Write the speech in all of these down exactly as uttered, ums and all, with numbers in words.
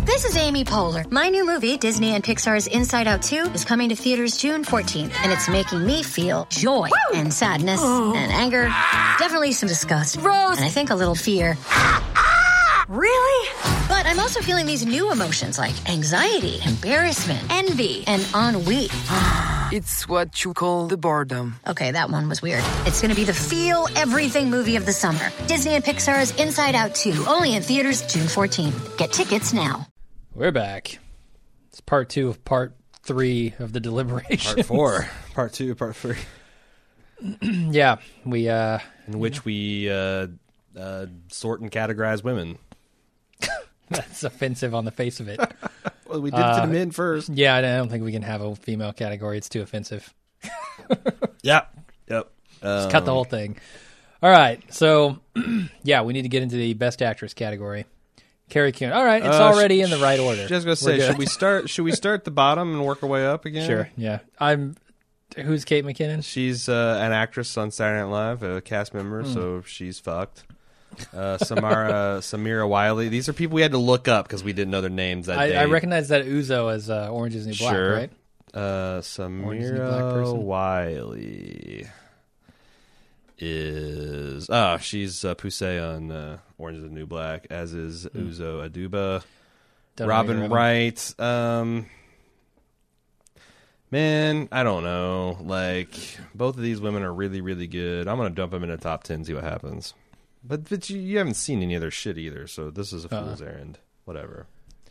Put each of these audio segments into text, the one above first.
This is Amy Poehler. My new movie, Disney and Pixar's Inside Out two, is coming to theaters June fourteenth, and it's making me feel joy Woo! and sadness oh. and anger, ah. definitely some disgust, Rose. and I think a little fear. Really? But I'm also feeling these new emotions like anxiety, embarrassment, envy, and ennui. It's what you call the boredom. Okay, that one was weird. It's going to be the feel everything movie of the summer. Disney and Pixar's Inside Out two, only in theaters June fourteenth. Get tickets now. We're back. It's part two of part three of the deliberation. Part four. Part two, part three. yeah, we... uh In which we uh, uh, sort and categorize women. That's offensive on the face of it. Well, we did it to the men first. Yeah, I don't think we can have a female category. It's too offensive. yeah. Yep. Just um, cut the whole thing. All right. So, yeah, we need to get into the best actress category. Carrie Coon. All right. It's uh, already sh- in the right order. Just going to say, should we start Should we start at the bottom and work our way up again? Sure. Yeah. I'm. Who's Kate McKinnon? She's uh, an actress on Saturday Night Live, a cast member, mm. so she's fucked. Uh, Samara, Samira Wiley. These are people we had to look up because we didn't know their names that I, day. I recognize that Uzo as uh, Orange is the New Black, sure. right? Uh, Samira Wiley is... Oh, she's uh, Poussey on uh, Orange is the New Black, as is mm. Uzo Aduba. Don't Robin Wright. Um, man, I don't know. Like, both of these women are really, really good. I'm going to dump them in the top ten, see what happens. But but you, you haven't seen any of their shit either, so this is a fool's uh-uh. errand. Whatever.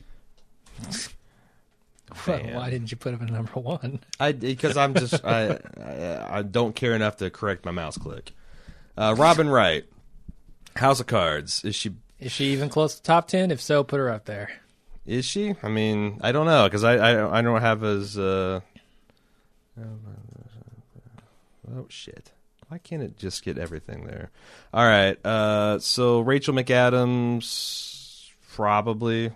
Well, why didn't you put him in number one? I because I'm just I, I I don't care enough to correct my mouse click. Uh, Robin Wright, House of Cards. Is she is she even close to top ten? If so, put her up there. Is she? I mean, I don't know because I, I I don't have as uh... oh shit. Why can't it just get everything there? All right. Uh, so Rachel McAdams, probably.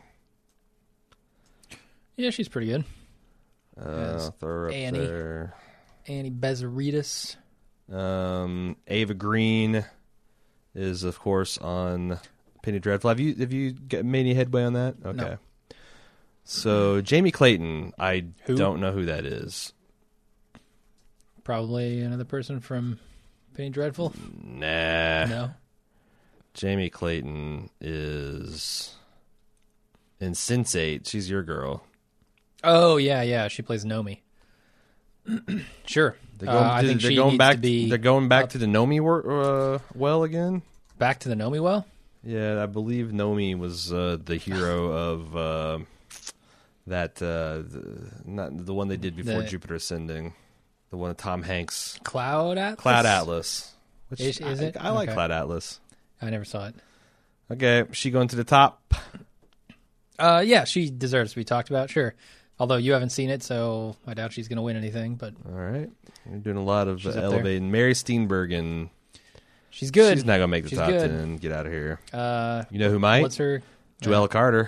Yeah, she's pretty good. Uh, throw her up Annie. there. Annie Bezzarides. Um, Ava Green is, of course, on Penny Dreadful. Have you have you get, made any headway on that? Okay. No. So Jamie Clayton, I who? don't know who that is. Probably another person from Penny Dreadful? Nah. No? Jamie Clayton is in Sense eight. She's your girl. Oh, yeah, yeah. She plays Nomi. Sure. They're going, uh, I think they're she going needs back, to be... They're going back up. to the Nomi uh, well again? Back to the Nomi well? Yeah, I believe Nomi was uh, the hero of uh, that, uh, the, not the one they did before the, Jupiter Ascending. The one of Tom Hanks. Cloud Atlas? Cloud Atlas. Which is, is I, it? I like okay. Cloud Atlas. I never saw it. Okay, she going to the top? Uh, yeah, she deserves to be talked about, sure. Although you haven't seen it, so I doubt she's going to win anything. But all right. You're doing a lot of uh, She's elevating. Mary Steenburgen. She's good. She's not going to make the she's top good. ten. Get out of here. Uh, you know who might? What's her? Joelle uh, Carter.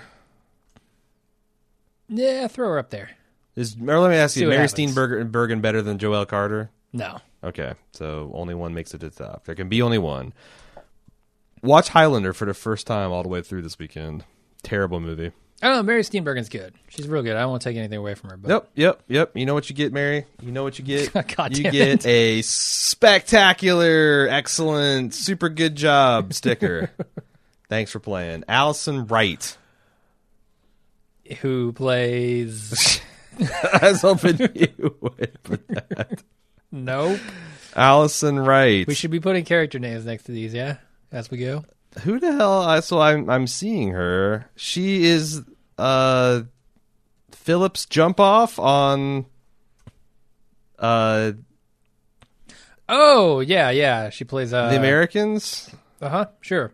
Yeah, throw her up there. Is, or let me ask See you, Mary happens. Steenburgen better than Joelle Carter? No. Okay, so only one makes it to the top. There can be only one. Watch Highlander for the first time all the way through this weekend. Terrible movie. I don't know. Mary Steenburgen's good. She's real good. I don't want to take anything away from her. But. Yep, yep, yep. You know what you get, Mary? You know what you get? God you damn get it. a spectacular, excellent, super good job sticker. Thanks for playing. Allison Wright. Who plays... I was hoping you would put that. Nope. Allison Wright. We should be putting character names next to these, yeah? As we go. Who the hell? I So I'm I'm seeing her. She is uh Phillips Jump Off on uh Oh, yeah, yeah. She plays uh The Americans. Uh-huh, sure.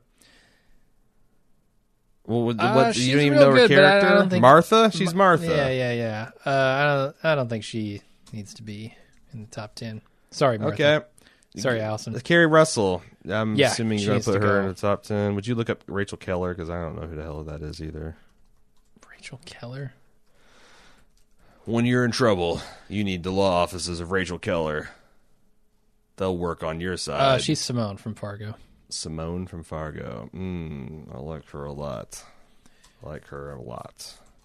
Well, what, uh, what you don't even know her good, character? I, I don't think, Martha? She's Martha. Yeah, yeah, yeah. Uh, I don't I don't think she needs to be in the top ten. Sorry, Martha. Okay. Sorry, Allison. Carrie Russell. I'm yeah, assuming you're going to put to her go. in the top ten. Would you look up Rachel Keller? Because I don't know who the hell that is either. Rachel Keller? When you're in trouble, you need the law offices of Rachel Keller. They'll work on your side. Uh, she's Simone from Fargo. Simone from Fargo. Mm, I like her a lot. I like her a lot.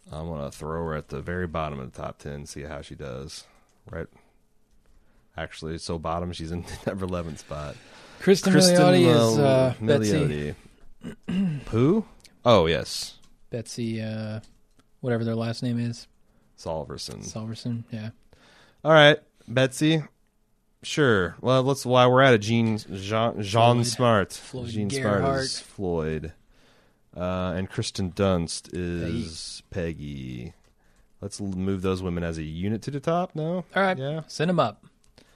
I'm gonna throw her at the very bottom of the top ten. See how she does. Right. Actually, so bottom, she's in the number eleven spot. Kristen, Kristen Milioti is uh, Milioti. Betsy. Who? Oh, yes. Betsy, uh, whatever their last name is. Solverson. Solverson, yeah. All right, Betsy. Sure. Well, let's. While we're at it, Jean Jean, Jean Smart. Floyd Jean Gerhardt. Smart is Floyd, uh, and Kristen Dunst is Peggy. Peggy. Let's move those women as a unit to the top. No. All right. Yeah. Send them up.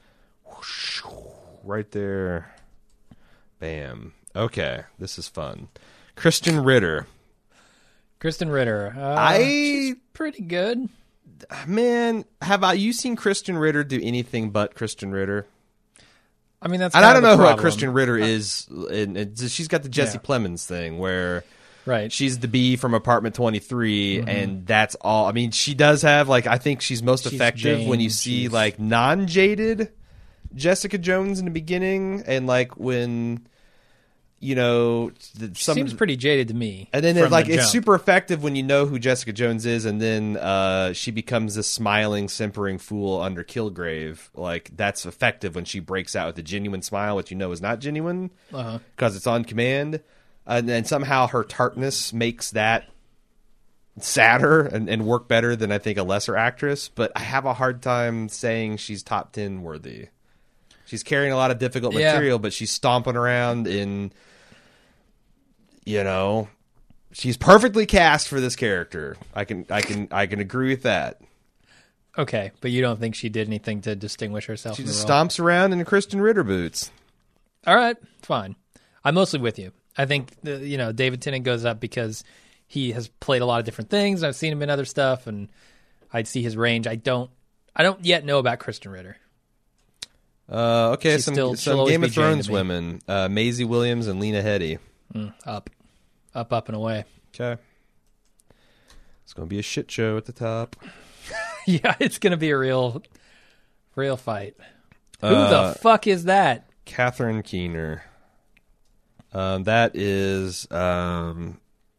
Right there. Bam. Okay. This is fun. Kristen Ritter. Kristen Ritter. Uh, I she's pretty good. Man, have I, you seen Kristen Ritter do anything but Kristen Ritter? I mean, that's and kind I don't of know the who problem. Kristen Ritter is. And, and she's got the Jesse Yeah. Plemons thing where Right. she's the bee from Apartment twenty-three, Mm-hmm. and that's all. I mean, she does have, like, I think she's most She's effective Jane, when you see, she's- like, non-jaded Jessica Jones in the beginning, and, like, when, you know, the, She some seems of the- pretty jaded to me. and then from it's like the it's jump. super effective when you know who Jessica Jones is, and then uh, she becomes this smiling, simpering fool under Kilgrave. Like, that's effective when she breaks out with a genuine smile, which you know is not genuine because Uh-huh. it's on command. And then somehow her tartness makes that sadder and, and work better than I think a lesser actress. But I have a hard time saying she's top ten worthy. She's carrying a lot of difficult Yeah. material, but she's stomping around in. You know, she's perfectly cast for this character. I can, I can, I can agree with that. Okay, but you don't think she did anything to distinguish herself? She in the just role? stomps around in Kristen Ritter boots. All right, fine. I'm mostly with you. I think the, you know David Tennant goes up because he has played a lot of different things. I've seen him in other stuff, and I'd see his range. I don't, I don't yet know about Kristen Ritter. Uh, okay, She's some still- she'll some always Game be of Jane to Thrones me. women: uh, Maisie Williams and Lena Headey. Mm, up, up, up and away. Okay, it's gonna be a shit show at the top. Yeah, it's gonna be a real, real fight. Who Uh, the fuck is that? Catherine Keener. Um, that is um,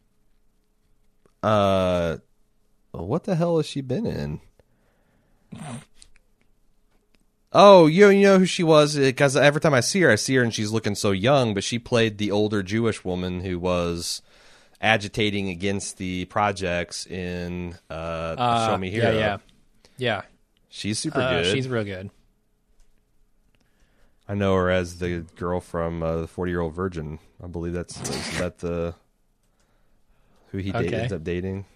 uh, what the hell has she been in? Oh, you you know who she was? Because every time I see her, I see her and she's looking so young. But she played the older Jewish woman who was agitating against the projects in uh, Uh, Show Me Hero. Yeah, yeah, yeah. She's super Uh, good. she's real good. I know her as the girl from uh, the Forty-Year-Old Virgin. I believe that's is that the who he date, Okay. ends up dating.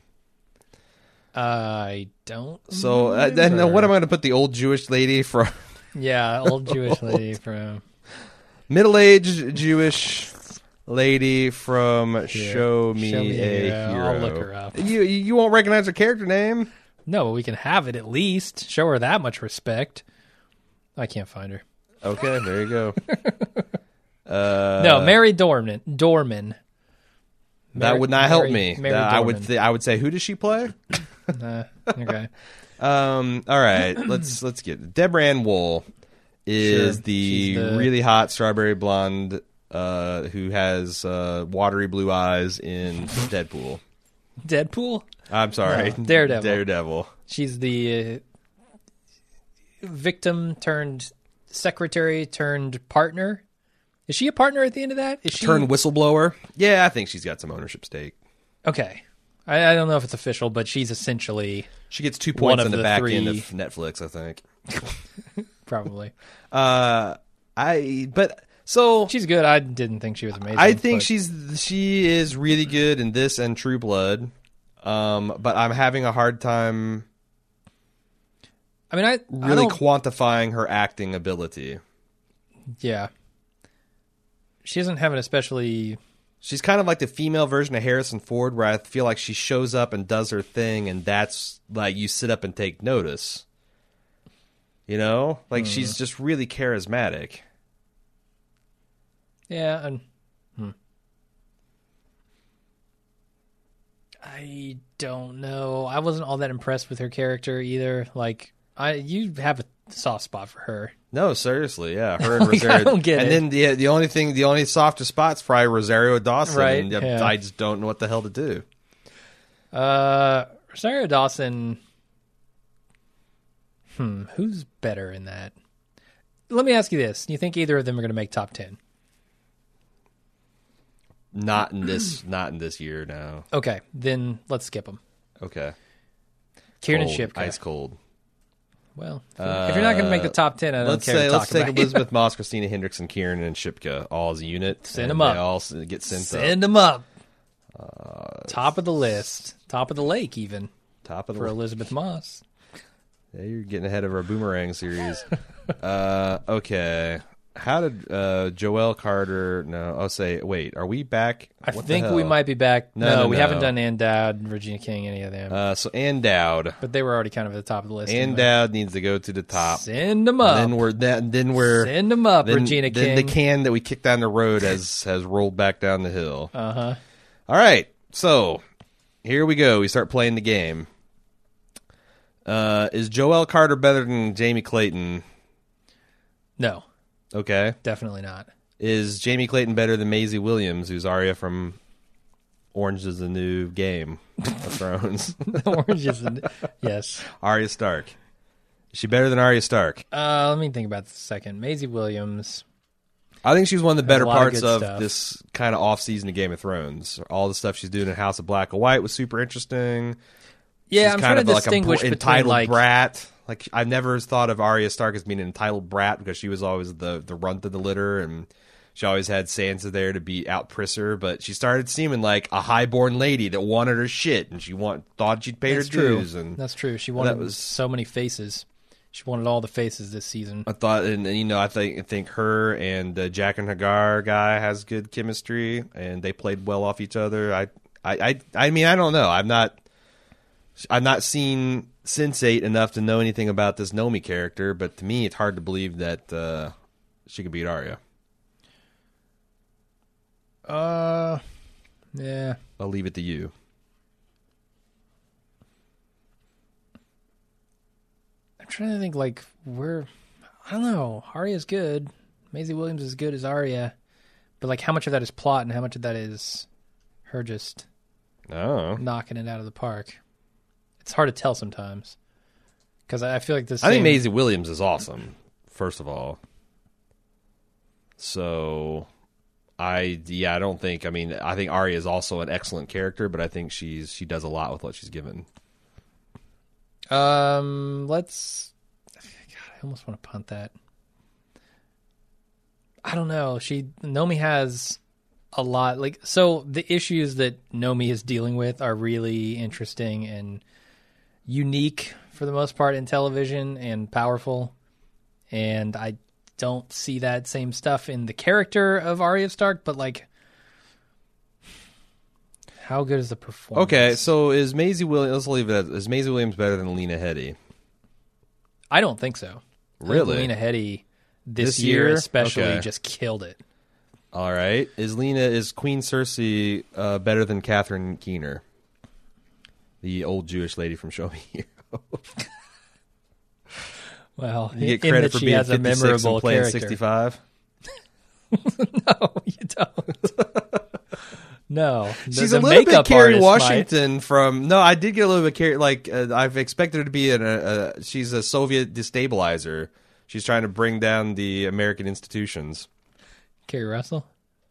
I don't. So uh, then, uh, remember. what am I going to put the old Jewish lady from Yeah, old Jewish lady from. middle-aged Jewish lady from Show Me, Show Me a Hero. Hero? I'll look her up. You you won't recognize her character name. No, but we can have it at least. Show her that much respect. I can't find her. Okay, there you go. uh, No, Mary Dorman. Dorman. that Mary- would not help Mary- me. Mary Uh, I would Dorman. th- I would say, who does she play? Uh, okay. Um. All right. Let's let's get it. Deborah Ann Wool is Sure. the, She's the- really hot strawberry blonde uh, who has uh, watery blue eyes in Deadpool. Deadpool. I'm sorry, No, Daredevil. Daredevil. She's the uh, victim turned secretary turned partner. Is she a partner at the end of that? Is she Turned whistleblower. Yeah, I think she's got some ownership stake. Okay. I, I don't know if it's official, but she's essentially She gets two One points of on the, the back three- end of Netflix, I think. probably. Uh, I but so She's good. I didn't think she was amazing. I think but- she's she is really good in this and True Blood. Um, but I'm having a hard time I mean, I I really don't- quantifying her acting ability. yeah. She doesn't have an especially. She's kind of like the female version of Harrison Ford, where I feel like she shows up and does her thing, and that's like you sit up and take notice. You know, like Hmm. she's just really charismatic. Yeah, and hmm. I don't know. I wasn't all that impressed with her character either. Like, I you have a soft spot for her. No, seriously, yeah, her and Like, I Rosario. don't get and it. then the the only thing, the only softer spot's probably Rosario Dawson, Right, and yeah. I just don't know what the hell to do. Uh, Rosario Dawson. Hmm, who's better in that? Let me ask you this: do you think either of them are going to make top ten? Not in this. Not in this year. No. Okay, then let's skip them. Okay. Kieran Cold, Shipka. ice cold. Well, if you're, if you're not going to make the top ten, I don't let's care say to let's talk take about Elizabeth Moss, Christina Hendrickson, Kieran, and Shipka all as a unit. Send and them up. They all s- get sent Send up. them up. Uh, Top of the list, top of the lake, even Top of the for list. Elizabeth Moss. Yeah, you're getting ahead of our Boomerang series. uh, okay. How did uh, Joelle Carter? No, I'll say. Wait, are we back? I What the think we hell? might be back. No, No, no, we no. haven't done Ann Dowd, Regina King, any of them. Uh, so Ann Dowd. but they were already kind of at the top of the list. Ann anyway. Dowd needs to go to the top. Send them up. Then we're then, then we're Send them up, then, Regina then King. the can that we kicked down the road has has rolled back down the hill. Uh huh. All right, so here we go. We start playing the game. Uh, is Joelle Carter better than Jamie Clayton? No, Okay. definitely not. Is Jamie Clayton better than Maisie Williams, who's Arya from Orange is the New Game of Thrones? Orange is the, yes. Arya Stark. Is she better than Arya Stark? Uh, let me think about this a second. Maisie Williams. I think she's one of the better a lot of parts good of stuff. this kind of off season of Game of Thrones. All the stuff she's doing in House of Black and White was super interesting. Yeah, she's I'm kind trying of to like distinguish a br- between entitled like brat. Like I've never thought of Arya Stark as being an entitled brat because she was always the the runt of the litter, and she always had Sansa there to be out priss her. But she started seeming like a highborn lady that wanted her shit, and she want thought she'd pay that's her true. dues. And That's true. She wanted was- so many faces. She wanted all the faces this season. I thought, and, and you know, I think I think her and uh, Jack and Hagar guy has good chemistry, and they played well off each other. I, I, I, I mean, I don't know. I'm not, I've not seen Sense eight enough to know anything about this Nomi character, but to me, it's hard to believe that uh, she could beat Arya. Uh, yeah. I'll leave it to you. I'm trying to think like where I don't know. Arya's good. Maisie Williams is good as Arya, but like how much of that is plot and how much of that is her just Oh, knocking it out of the park? It's hard to tell sometimes because I I feel like this. I think Maisie Williams is awesome. First of all, so I yeah, I don't think. I mean, I think Arya is also an excellent character, but I think she's she does a lot with what she's given. Um, let's. God, I almost want to punt that. I don't know. She Nomi has a lot. Like so, the issues that Nomi is dealing with are really interesting and unique for the most part in television and powerful. And I don't see that same stuff in the character of Arya Stark. But like, how good is the performance? Okay, so is Maisie Williams? Let's leave it. As, is Maisie Williams better than Lena Headey? I don't think so. I think Really? Lena Headey this, This year, year? especially, Okay. just killed it. All right, is Lena is Queen Cersei uh, better than Catherine Keener, the old Jewish lady from Show Me Hero? Well, You get in credit that for she being has a fifty-six memorable and playing character. sixty-five. No, you don't. No, The- She's the a little bit makeup Kerry artist Washington from. No, I did get a little bit Kerry. Like uh, I've expected her to be an, a, a. She's a Soviet destabilizer. She's trying to bring down the American institutions. might. Kerry Russell.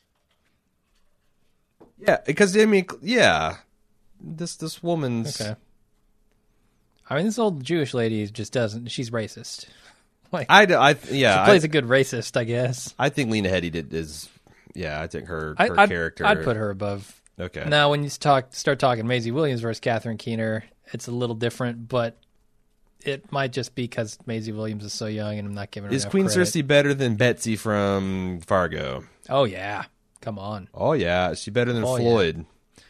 Yeah, because I mean, yeah, this this woman's. Okay. I mean, this old Jewish lady just doesn't. She's racist. Like, I, I yeah. she plays I, a good racist, I guess. I think Lena Headey did is. Yeah, I think her I, her I'd, character. I'd put her above. Okay. Now, when you talk, start talking Maisie Williams versus Catherine Keener, it's a little different, but it might just be because Maisie Williams is so young, and I'm not giving her Is enough Queen credit. Cersei better than Betsy from Fargo? Oh yeah, come on. Oh yeah, is she better than Oh, yeah. Floyd?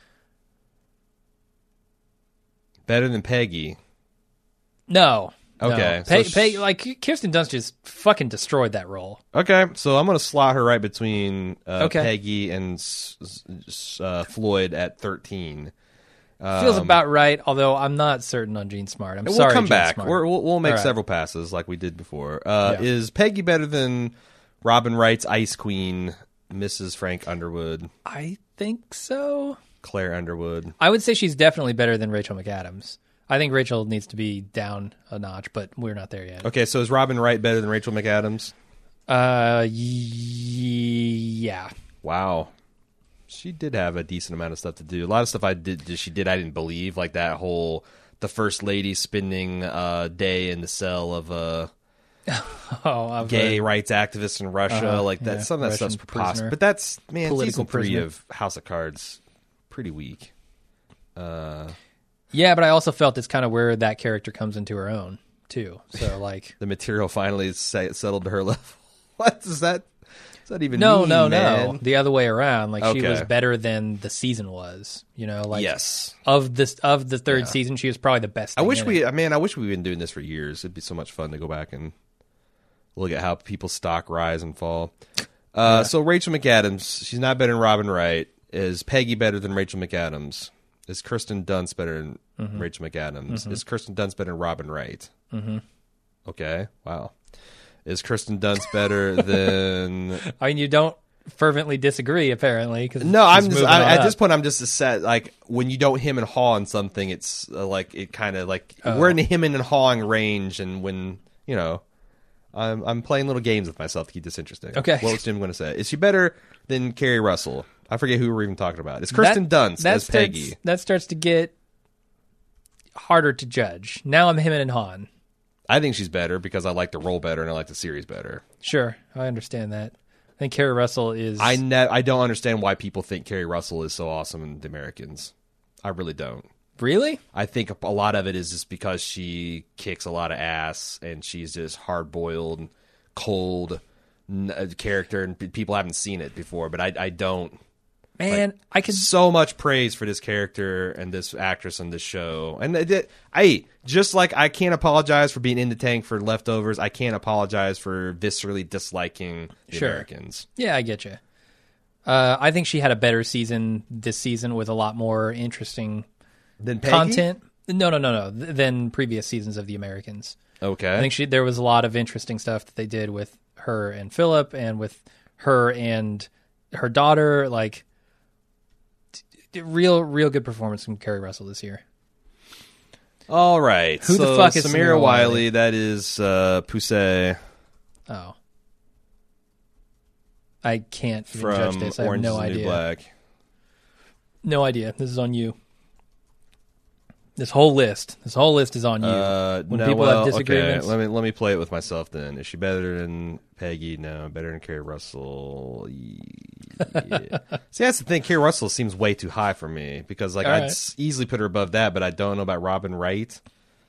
Better than Peggy? No. Okay, No. Pe- so Pe- sh- like Kirsten Dunst just fucking destroyed that role. Okay, so I'm going to slot her right between uh, Okay. Peggy and S- S- uh, Floyd at thirteen. Feels Um, about right, although I'm not certain on Jean Smart. I'm and sorry, we'll come Jean back. Smart. We're, we'll, we'll make All right. several passes like we did before. Uh, Yeah. Is Peggy better than Robin Wright's Ice Queen, Missus Frank Underwood? I think so. Claire Underwood. I would say she's definitely better than Rachel McAdams. I think Rachel needs to be down a notch, but we're not there yet. Okay, so is Robin Wright better than Rachel McAdams? Uh, y- yeah. Wow. She did have a decent amount of stuff to do. A lot of stuff I did, she did, I didn't believe. Like that whole, the first lady spending a day in the cell of a oh, I've gay heard. rights activist in Russia. Uh-huh, like that, yeah, some of that Russian stuff's preposterous. prisoner. But that's, man, Political season three prisoner. of House of Cards, pretty weak. Uh, Yeah, but I also felt it's kind of where that character comes into her own, too. So, like... the material finally sa- settled to her level. What does that, does that even no, mean, no, man? no. The other way around. Like, she Okay. was better than the season was. You know, like... Yes. Of this of the third Yeah. season, she was probably the best I thing wish in we, it. I mean, I wish we'd been doing this for years. It'd be so much fun to go back and look at how people's stock rise and fall. Uh, So Rachel McAdams, she's not better than Robin Wright. Is Peggy better than Rachel McAdams? Is Kirsten Dunst better than Mm-hmm. Rachel McAdams? Is Kirsten Dunst better than Robin Wright? Mm-hmm. Okay, wow. Is Kirsten Dunst better than... I mean, you don't fervently disagree, apparently. Cause No, I'm it's just moving I, on at up. this point. I'm just a set like when you don't him and haw on something. It's uh, like it kind of like Oh. we're in the him and hawing range, and when you know, I'm I'm playing little games with myself to keep this interesting. Okay. What was Jim going to say? Is she better than Carrie Russell? I forget who we're even talking about. It's Kirsten Dunst that as starts, Peggy. That starts to get harder to judge. Now I'm him and Han. I think she's better because I like the role better and I like the series better. Sure, I understand that. I think Carrie Russell is. I ne- I don't understand why people think Carrie Russell is so awesome in The Americans. I really don't. Really? I think a lot of it is just because she kicks a lot of ass and she's just hard boiled, cold n- uh, character, and p- people haven't seen it before. But I, I don't. Man, I could. So much praise for this character and this actress on this show, and it, it, I just like I can't apologize for being in the tank for Leftovers. I can't apologize for viscerally disliking The Sure. Americans. Yeah, I get you. Uh, I think she had a better season this season with a lot more interesting Then Peggy? content. No, no, no, no. th- Than previous seasons of The Americans. Okay, I think she there was a lot of interesting stuff that they did with her and Philip, and with her and her daughter. Like, t- t- real, real good performance from Carrie Russell this year. all right. Who the so fuck is Samira Samira Wiley? Wiley? That is uh, Poussey. Oh, I can't even From judge this. I have Orange no is the New idea. Black. No idea. This is on you. This whole list. This whole list is on you. Uh, when no, people well, have disagreements. Okay. Let me let me play it with myself then. Is she better than Peggy? No. Better than Carrie Russell? Yeah. See, that's the thing. Carrie Russell seems way too high for me because like All I'd right. s- easily put her above that, but I don't know about Robin Wright.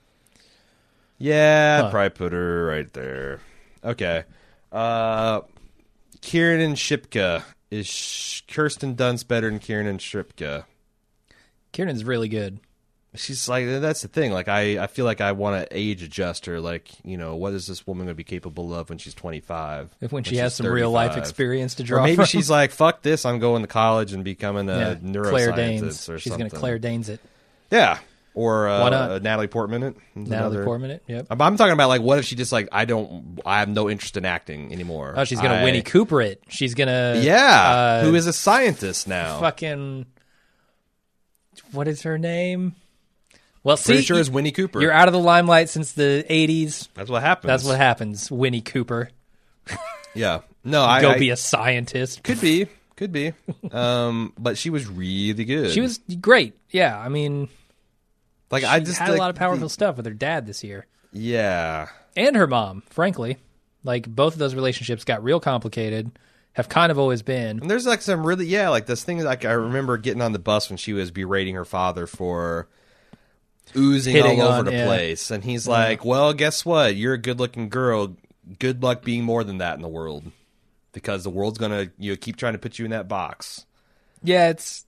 Yeah, Huh. I'd probably put her right there. Okay. Uh, Kiernan Shipka. Is Sh- Kirsten Dunst better than Kiernan Shipka? Kieran's really good. She's like, that's the thing. Like, I, I feel like I want to age adjust her. Like, you know, what is this woman going to be capable of when she's twenty-five? If when she has some real life thirty-five? experience to draw Or maybe from. she's like, fuck this. I'm going to college and becoming a yeah, neuroscientist Claire Danes. or She's something. going to Claire Danes it. Yeah. Or uh, Why not? uh, Natalie Portman. It. Natalie Another- Portman it. Yep. I'm I'm talking about, like, what if she just, like, I don't, I have no interest in acting anymore. Oh, she's going to I- Winnie Cooper it. She's going to. Yeah. uh, who is a scientist now. Fucking. What is her name? Well, Pretty see, sure it's Winnie Cooper. You're out of the limelight since the eighties. That's what happens. That's what happens. Winnie Cooper. Yeah. No, I. Go I, be a scientist. Could be, could be. Um, but she was really good. She was great. Yeah, I mean, like she I just had like, a lot of powerful stuff with her dad this year Yeah, and her mom. Frankly, like both of those relationships got real complicated. Have kind of always been. and there's like some really yeah like this thing like I remember getting on the bus when she was berating her father for oozing Hitting all over on- the yeah. place, and he's like, "Well, guess what? You're a good-looking girl. Good luck being more than that in the world, because the world's gonna you know, keep trying to put you in that box." Yeah, it's.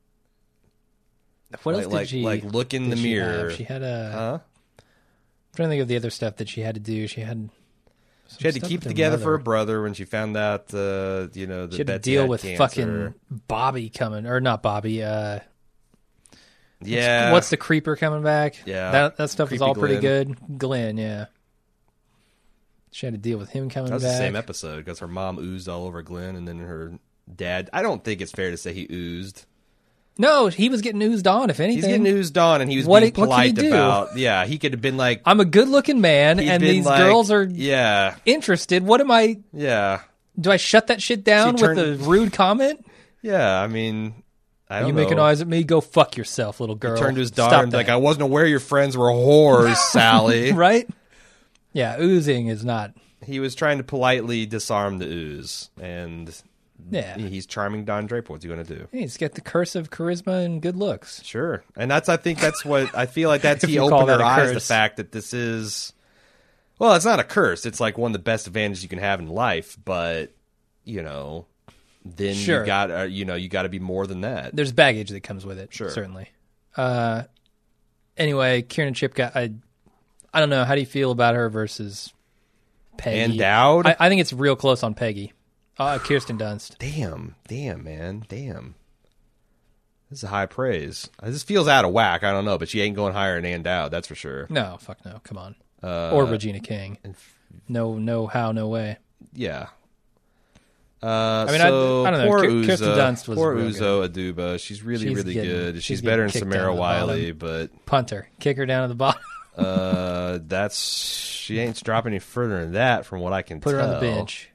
What Like- else did like- she like, look in did the she mirror. have? She had a. Huh? I'm trying to think of the other stuff that she had to do. She had. some She had to stuff keep with it together for her mother. brother when she found out, uh, you know, that She had to Betsy deal had with cancer. fucking Bobby coming, or not Bobby. Uh, Yeah. what's the creeper coming back? Yeah. that that stuff was Creepy all pretty Glenn. good. Glenn, yeah. She had to deal with him coming That was back. the same episode because her mom oozed all over Glenn, and then her dad. I don't think it's fair to say he oozed. No, he was getting oozed on, if anything. He's getting oozed on, and he was What- being what can he polite do? about. Yeah, he could have been like, I'm a good-looking man, he'd and been these like, girls are yeah, interested. What am I... yeah, Do I shut that shit down She with turned- a rude comment? yeah. I mean, I don't You know. making eyes at me? Go fuck yourself, little girl. Turned to his Stop daughter and be that. like, I wasn't aware your friends were whores, Sally. Right? Yeah, oozing is not... He was trying to politely disarm the ooze, and Yeah. he's charming Don Draper. What's he going to do? He's got the curse of charisma and good looks. Sure, and that's I think that's what I feel like that's If he you call opened that her a eyes to the curse. fact that this is, well, it's not a curse. It's like one of the best advantages you can have in life, but you know, then Sure. you got uh, you know you got to be more than that. There's baggage that comes with it, Sure. certainly. Uh, anyway, Kieran Shipka, I, I don't know. How do you feel about her versus Peggy? And Dowd? I, I think it's real close on Peggy. Uh, Kirsten Dunst. Damn, damn, man, damn. This is high praise. Uh, This feels out of whack. I don't know, but she ain't going higher than Ann Dowd. That's for sure. No, fuck no. Come on. Uh, Or Regina King. No, no, how, no way. Yeah. Uh, I mean, I- so I don't know. Poor Ki- Kirsten Uzo, Dunst was poor real Uzo Aduba. She's really, She's really getting- good. She's, she's better than getting kicked down Samara to the Wiley, but Punter. Kick her down to the bottom. uh, that's she ain't dropping any further than that, from what I can Put tell. her on the bench.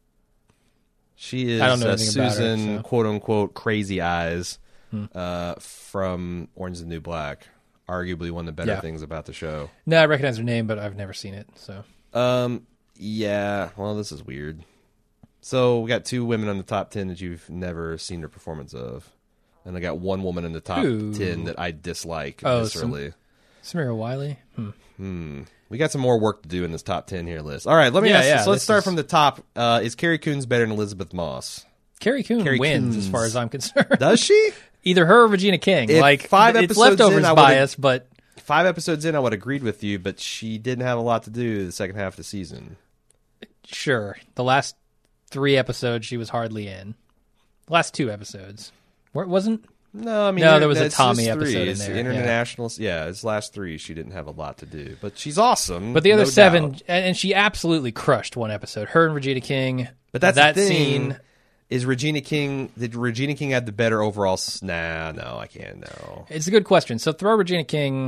She is I don't know uh, anything about her, Susan, so. Hmm. quote unquote, Crazy Eyes, uh, from Orange is the New Black. Arguably one of the better Yeah. things about the show. No, I recognize her name, but I've never seen it. So Um, yeah. Well, this is weird. So we got two women on the top ten that you've never seen their performance of, and I got one woman in the top Ooh. ten that I dislike Oh, some- viscerally. Samira Wiley. Hmm. Hmm. We got some more work to do in this top ten here list. All right, let me Yeah, ask. yeah, so let's this start is- from the top. Uh, is Carrie Coons better than Elizabeth Moss? Carrie Coon Carrie wins, Coons. as far as I'm concerned. Does she? Either her or Regina King. If like five it's episodes leftovers in, I would've- bias, but Five episodes in, I would have agreed with you, but she didn't have a lot to do the second half of the season. sure. The last three episodes, she was hardly in. The last two episodes, where wasn't. No, I mean, No, there was a it's Tommy just three. episode in It's there, yeah. international. Yeah. it's last three. She didn't have a lot to do, but she's awesome. But the other no seven, doubt. and, and she absolutely crushed one episode. Her and Regina King. But that's that the thing. scene. Is Regina King? Did Regina King have the better overall? s- Nah, no, I can't. No. It's a good question. So throw Regina King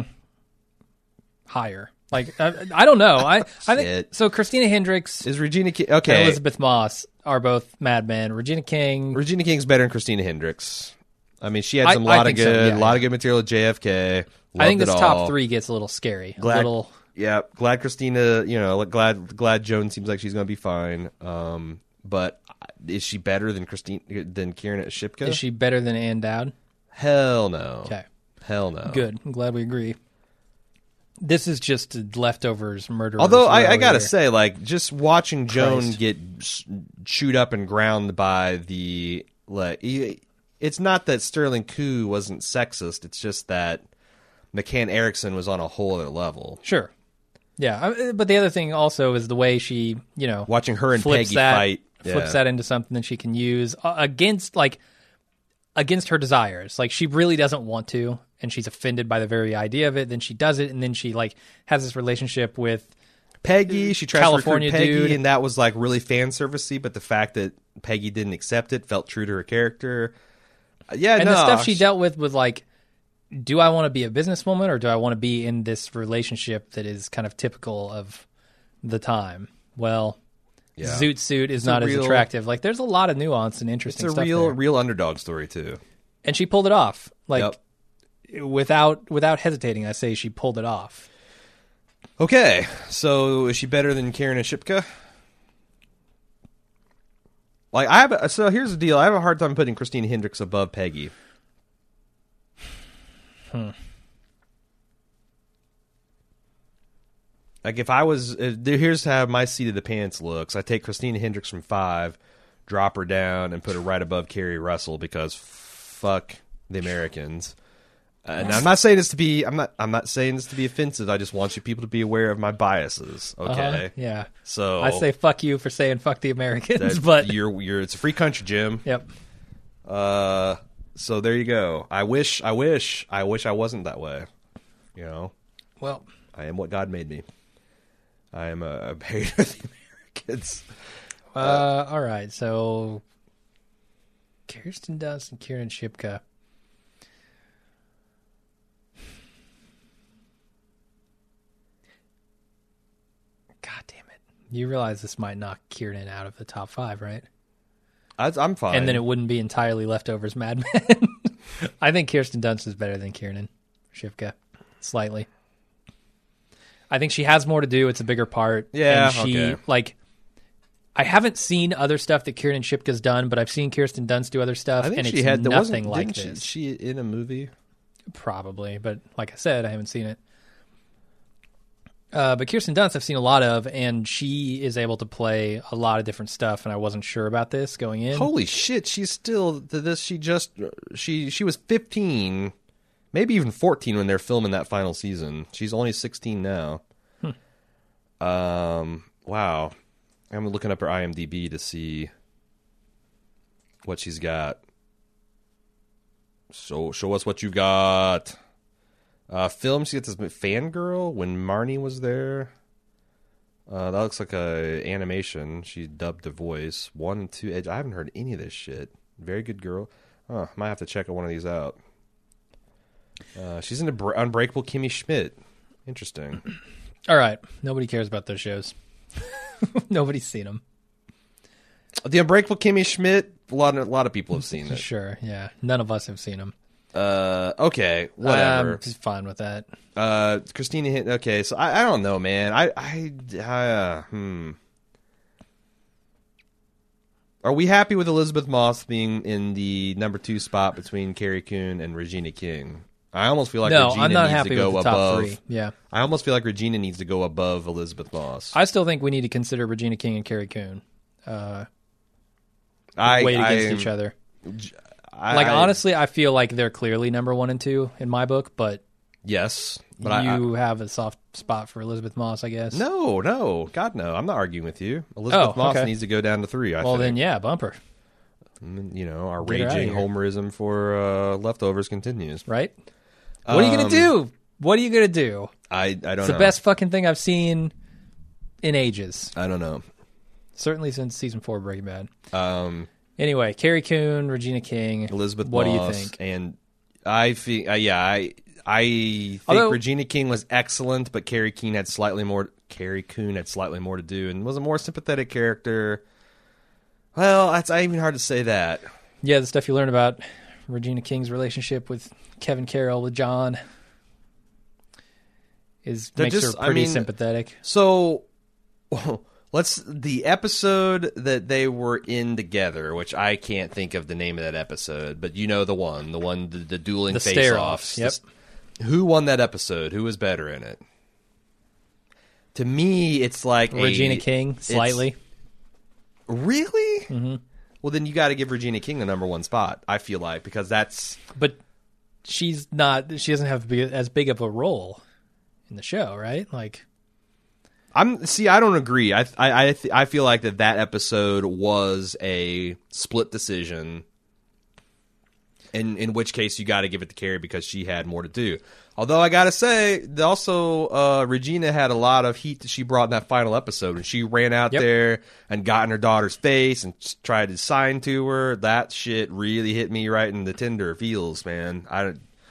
higher. Like I, I don't know. I I think Shit. so. Christina Hendricks Is Regina King and okay? Elizabeth Moss are both Mad Men. Regina King. Regina King's better than Christina Hendricks. I mean, she had I- some I lot of think so, good, yeah, lot yeah. of good material at J F K. I think Loved this it top all. three gets a little scary. A Glad, little. yeah, glad Christina. You know, glad glad Joan seems like she's going to be fine. Um, but is she better than Christine than Kieran Shipka? Is she better than Ann Dowd? Hell no. Okay, Hell no. good. I'm glad we agree. This is just a leftovers murder. Although I, I gotta say, like, just watching Joan Christ. get s- chewed up and ground by the like, he- it's not that Sterling Koo wasn't sexist. It's just that McCann Erickson was on a whole other level. sure. Yeah, I- but the other thing also is the way she, you know, Watching her and flips Peggy that, fight, flips yeah. that into something that she can use uh, against, like, against her desires. Like, she really doesn't want to, and she's offended by the very idea of it. Then she does it, and then she like has this relationship with Peggy. She tried California to recruit Peggy, dude. and that was like really fan servicey. But the fact that Peggy didn't accept it felt true to her character. Uh, Yeah, and no, the stuff she dealt with was like, do I want to be a businesswoman or do I want to be in this relationship that is kind of typical of the time? Well, Yeah. Zoot Suit is It's a not real- as attractive. Like, there's a lot of nuance and It's interesting a stuff real, there. real underdog story too. And she pulled it off. Like, Yep. without without hesitating, I say she pulled it off. Okay, so is she better than Kieran Shipka? Like I have, a, so here's the deal. I have a hard time putting Christina Hendricks above Peggy. Hmm. Like if I was, uh, there- here's how my seat of the pants looks. I take Christina Hendricks from five, drop her down, and put her right above Carrie Russell because fuck the Americans. Uh, and I'm not saying this to be. I'm not. I'm not saying this to be offensive. I just want you people to be aware of my biases. Okay. Uh-huh. Yeah. So I say fuck you for saying fuck the Americans, that but you're you're. It's a free country, Jim. yep. Uh. So there you go. I wish. I wish. I wish I wasn't that way. You know. Well, I am what God made me. I am a, a hater of the Americans. uh, all right. So Kirsten Dunst and Kieran Shipka. You realize this might knock Kiernan out of the top five, right? I, I'm fine. And then it wouldn't be entirely Leftovers Mad Men. I think Kirsten Dunst is better than Kiernan Shipka, slightly. I think she has more to do. It's a bigger part. Yeah, and she, okay. like, I haven't seen other stuff that Kiernan Shipka's done, but I've seen Kirsten Dunst do other stuff, I think and she it's had there nothing wasn't, like didn't this. She, she in a movie? Probably, but like I said, I haven't seen it. Uh, but Kirsten Dunst I've seen a lot of, and she is able to play a lot of different stuff, and I wasn't sure about this going in. Holy shit! She's still to this. She just she she was fifteen, maybe even fourteen when they're filming that final season. She's only sixteen now. Hmm. Um. Wow. I'm looking up her IMDb to see what she's got. So show us what you got. Uh, film, she gets this Fangirl when Marnie was there. Uh, that looks like a animation. She dubbed the voice. One and two Edge. I haven't heard any of this shit. Very good girl. Huh, might have to check one of these out. Uh, she's in the Unbreakable Kimmy Schmidt. Interesting. All right. Nobody cares about those shows. Nobody's seen them. The Unbreakable Kimmy Schmidt, a lot, of, a lot of people have seen it. Sure, yeah. None of us have seen them. Uh, okay, whatever. I'm just fine with that. Uh, Christina Hint. Okay, so I, I don't know, man. I, I, I uh, hmm. Are we happy with Elizabeth Moss being in the number two spot between Carrie Coon and Regina King? I almost feel like no, Regina I'm not needs happy to go with the above. top three. Yeah, I almost feel like Regina needs to go above Elizabeth Moss. I still think we need to consider Regina King and Carrie Coon uh, I weighed against I, each other. I, Like, I, honestly, I feel like they're clearly number one and two in my book, but yes, but you I, have a soft spot for Elizabeth Moss, I guess. no, no, God, no. I'm not arguing with you. Elizabeth Oh, Moss okay. needs to go down to three. I well, think. then, yeah, bumper, You know, our Get her outta raging here. homerism for uh, Leftovers continues. right? What are you going Um, to do? What are you going to do? I, I don't It's know. the best fucking thing I've seen in ages. I don't know. Certainly since season four of Breaking Bad. Um, Anyway, Carrie Coon, Regina King. Elizabeth What Moss, do you think? And I think, uh, yeah, I I think Although- Regina King was excellent, but Carrie Coon had slightly more. Carrie Coon had slightly more to do, and was a more sympathetic character. Well, it's even hard to say that. Yeah, the stuff you learn about Regina King's relationship with Kevin Carroll with John is They're makes just- her I pretty mean, sympathetic. So, let's the episode that they were in together, which I can't think of the name of that episode, but you know the one, the one, the, the dueling The face-offs. stare-offs, yep. The- Who won that episode? Who was better in it? To me, it's like Regina a, King, it's- slightly. Really? Mm-hmm. Well, then you got to give Regina King the number one spot. I feel like because that's But she's not, she doesn't have to be as big of a role in the show, right? Like, I'm see. I don't agree. I I I, th- I feel like that that episode was a split decision. In in which case you got to give it to Carrie because she had more to do. Although I gotta say, also uh, Regina had a lot of heat that she brought in that final episode, and she ran out Yep. there and got in her daughter's face and s- tried to sign to her. That shit really hit me right in the tender feels, man. I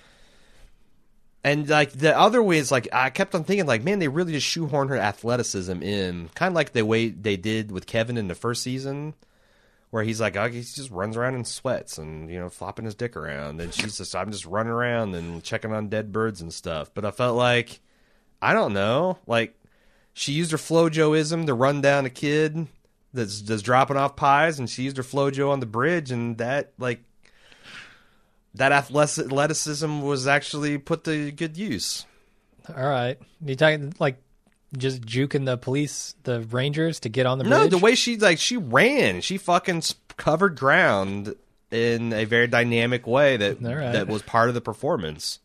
and like the other ways, like I kept on thinking, like man, they really just shoehorn her athleticism in, kind of like the way they did with Kevin in the first season. Where he's like, oh, he just runs around in sweats and, you know, flopping his dick around. And she's just, I'm just running around and checking on dead birds and stuff. But I felt like, I don't know, like, she used her Flojo-ism to run down a kid that's, that's dropping off pies, and she used her Flojo on the bridge, and that, like, that athleticism was actually put to good use. all right. You talking, like, just juking the police, the rangers, to get on the bridge? No, the way she, like, she ran, she fucking s- covered ground in a very dynamic way that All right. that was part of the performance.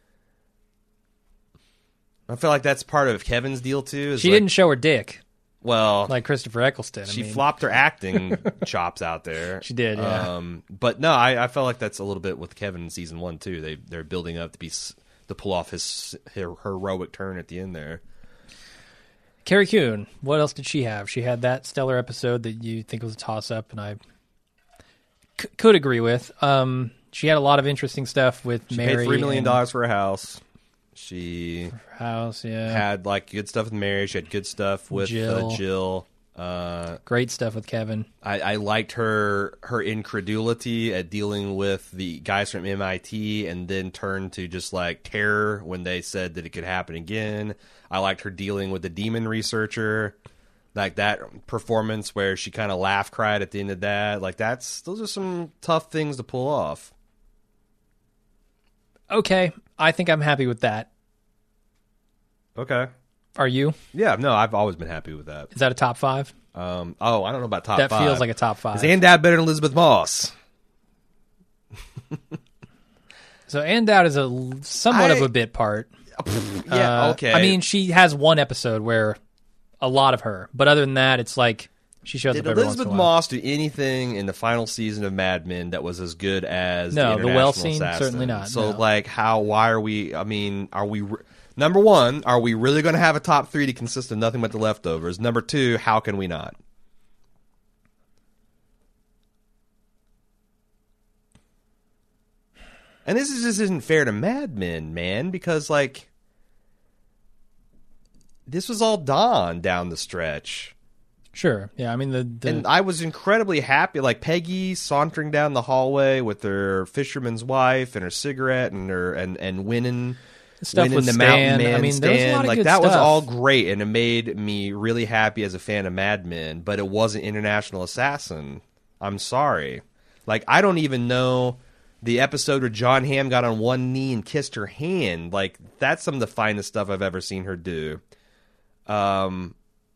I feel like that's part of Kevin's deal too. Is She like, didn't show her dick well, like Christopher Eccleston. I she mean, flopped her acting chops out there. She did, yeah. Um, but no, I, I felt like that's a little bit with Kevin in season one too. They they're building up to be s- to pull off his, her heroic turn at the end there. Carrie Coon, what else did she have? She had that stellar episode that you think was a toss-up, and I c- could agree with. Um, she had a lot of interesting stuff with She Mary. paid three million and- dollars for a house. She House, yeah. had like good stuff with Mary. She had good stuff with Jill. Uh, Jill. Uh, Great stuff with Kevin. I, I liked her her incredulity at dealing with the guys from M I T, and then turned to just like terror when they said that it could happen again. I liked her dealing with the demon researcher, like that performance where she kind of laugh cried at the end of that. Like that's those are some tough things to pull off. Okay, I think I'm happy with that. Okay. Are you? Yeah, no, I've always been happy with that. Is that a top five? Um, oh, I don't know about top that five. feels like a top five. Is Ann Dowd better than Elizabeth Moss? So Ann Dowd is a somewhat I- of a bit part. Yeah, Uh, okay. I mean, she has one episode where a lot of her, but other than that, it's like she shows Did up every Elizabeth once in a while. Moss do anything in the final season of Mad Men that was as good as No, the the well International scene, Assassin? certainly not, So, no. like, how? Why are we? I mean, are we? Re- number one, are we really going to have a top three to consist of nothing but the leftovers? Number two, how can we not? And this is, just isn't fair to Mad Men, man, because like this was all Dawn down the stretch. Sure. Yeah, I mean, the, the And I was incredibly happy, like Peggy sauntering down the hallway with her fisherman's wife and her cigarette and her and and winning, stuff winning with the Stan. Mountain Man I mean, there was a stand. lot of Like good that was stuff. all great, and it made me really happy as a fan of Mad Men. But it wasn't International Assassin. I'm sorry. Like I don't even know the episode where John Hamm got on one knee and kissed her hand. Like that's some of the finest stuff I've ever seen her do. Um.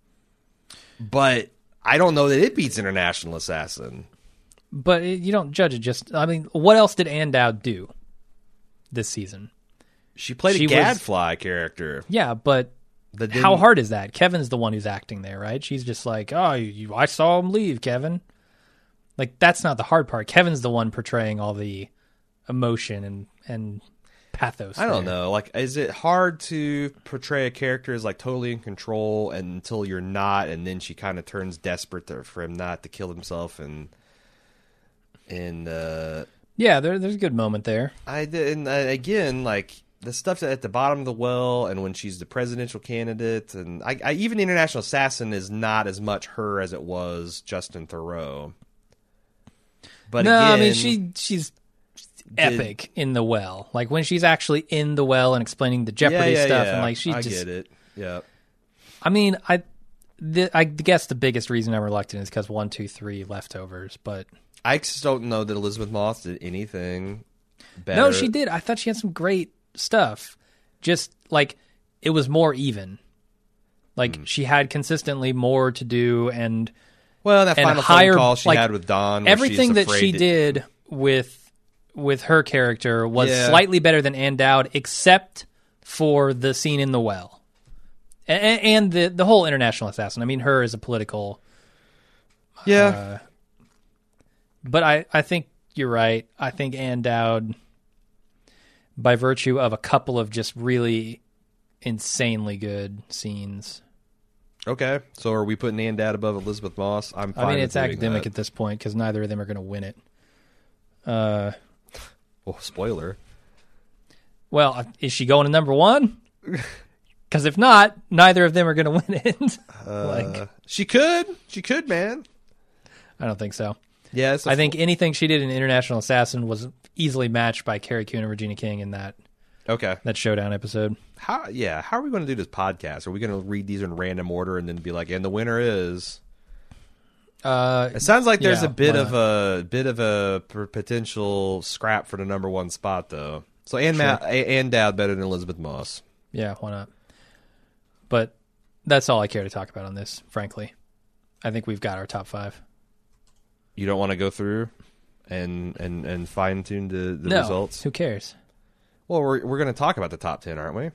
But I don't know that it beats International Assassin. But it, you don't judge it just... I mean, what else did Ann Dowd do this season? She played She a was- gadfly character. Yeah, but That how didn't- hard is that? Kevin's the one who's acting there, right? She's just like, oh, you, I saw him leave, Kevin. Like, that's not the hard part. Kevin's the one portraying all the emotion and, and pathos. I don't there. know. Like, is it hard to portray a character as like totally in control until you're not, and then she kind of turns desperate to, for him not to kill himself? And and uh, Yeah, there, there's a good moment there. I did. And uh, again, like the stuff at the bottom of the well, and when she's the presidential candidate, and I, I even International Assassin is not as much her as it was Justin Theroux. But no, again, I mean, she she's epic in the well. Like, when she's actually in the well and explaining the Jeopardy yeah, yeah, stuff, yeah. and like, she I just... get it. Yeah. I mean, I, the, I guess the biggest reason I'm reluctant is because one, two, three leftovers. But I just don't know that Elizabeth Moss did anything better. no, she did. I thought she had some great stuff. Just like it was more even. Like Hmm. she had consistently more to do, and Well, that and final higher phone call she like, had with Dawn. where everything she's that afraid she to- did with with her character was Yeah. slightly better than Ann Dowd, except for the scene in the well, and, and the the whole International Assassin. I mean, her is a political. Yeah. Uh, but I, I think you're right. I think Ann Dowd, by virtue of a couple of just really insanely good scenes. Okay. So are we putting Ann Dowd above Elizabeth Moss? I'm fine I mean, with it's doing academic that. at this point because neither of them are going to win it. Uh, Oh, spoiler. well, is she going to number one? Because if not, neither of them are going to win it. Uh, like, she could. She could, man. I don't think so. Yeah. It's a I think anything she did in International Assassin was easily matched by Carrie Coon and Regina King in that Okay. that showdown episode. How? Yeah. How are we going to do this podcast? Are we going to read these in random order and then be like, and the winner is? Uh, It sounds like there's Yeah, a bit why of a bit of a p- potential scrap for the number one spot, though. So Ann, Ma- A- Ann Dowd better than Elizabeth Moss. Yeah, why not? But that's all I care to talk about on this, frankly. I think we've got our top five. You don't want to go through and and, and fine tune the, the no, results. who cares? Well, we're we're going to talk about the top ten, aren't we?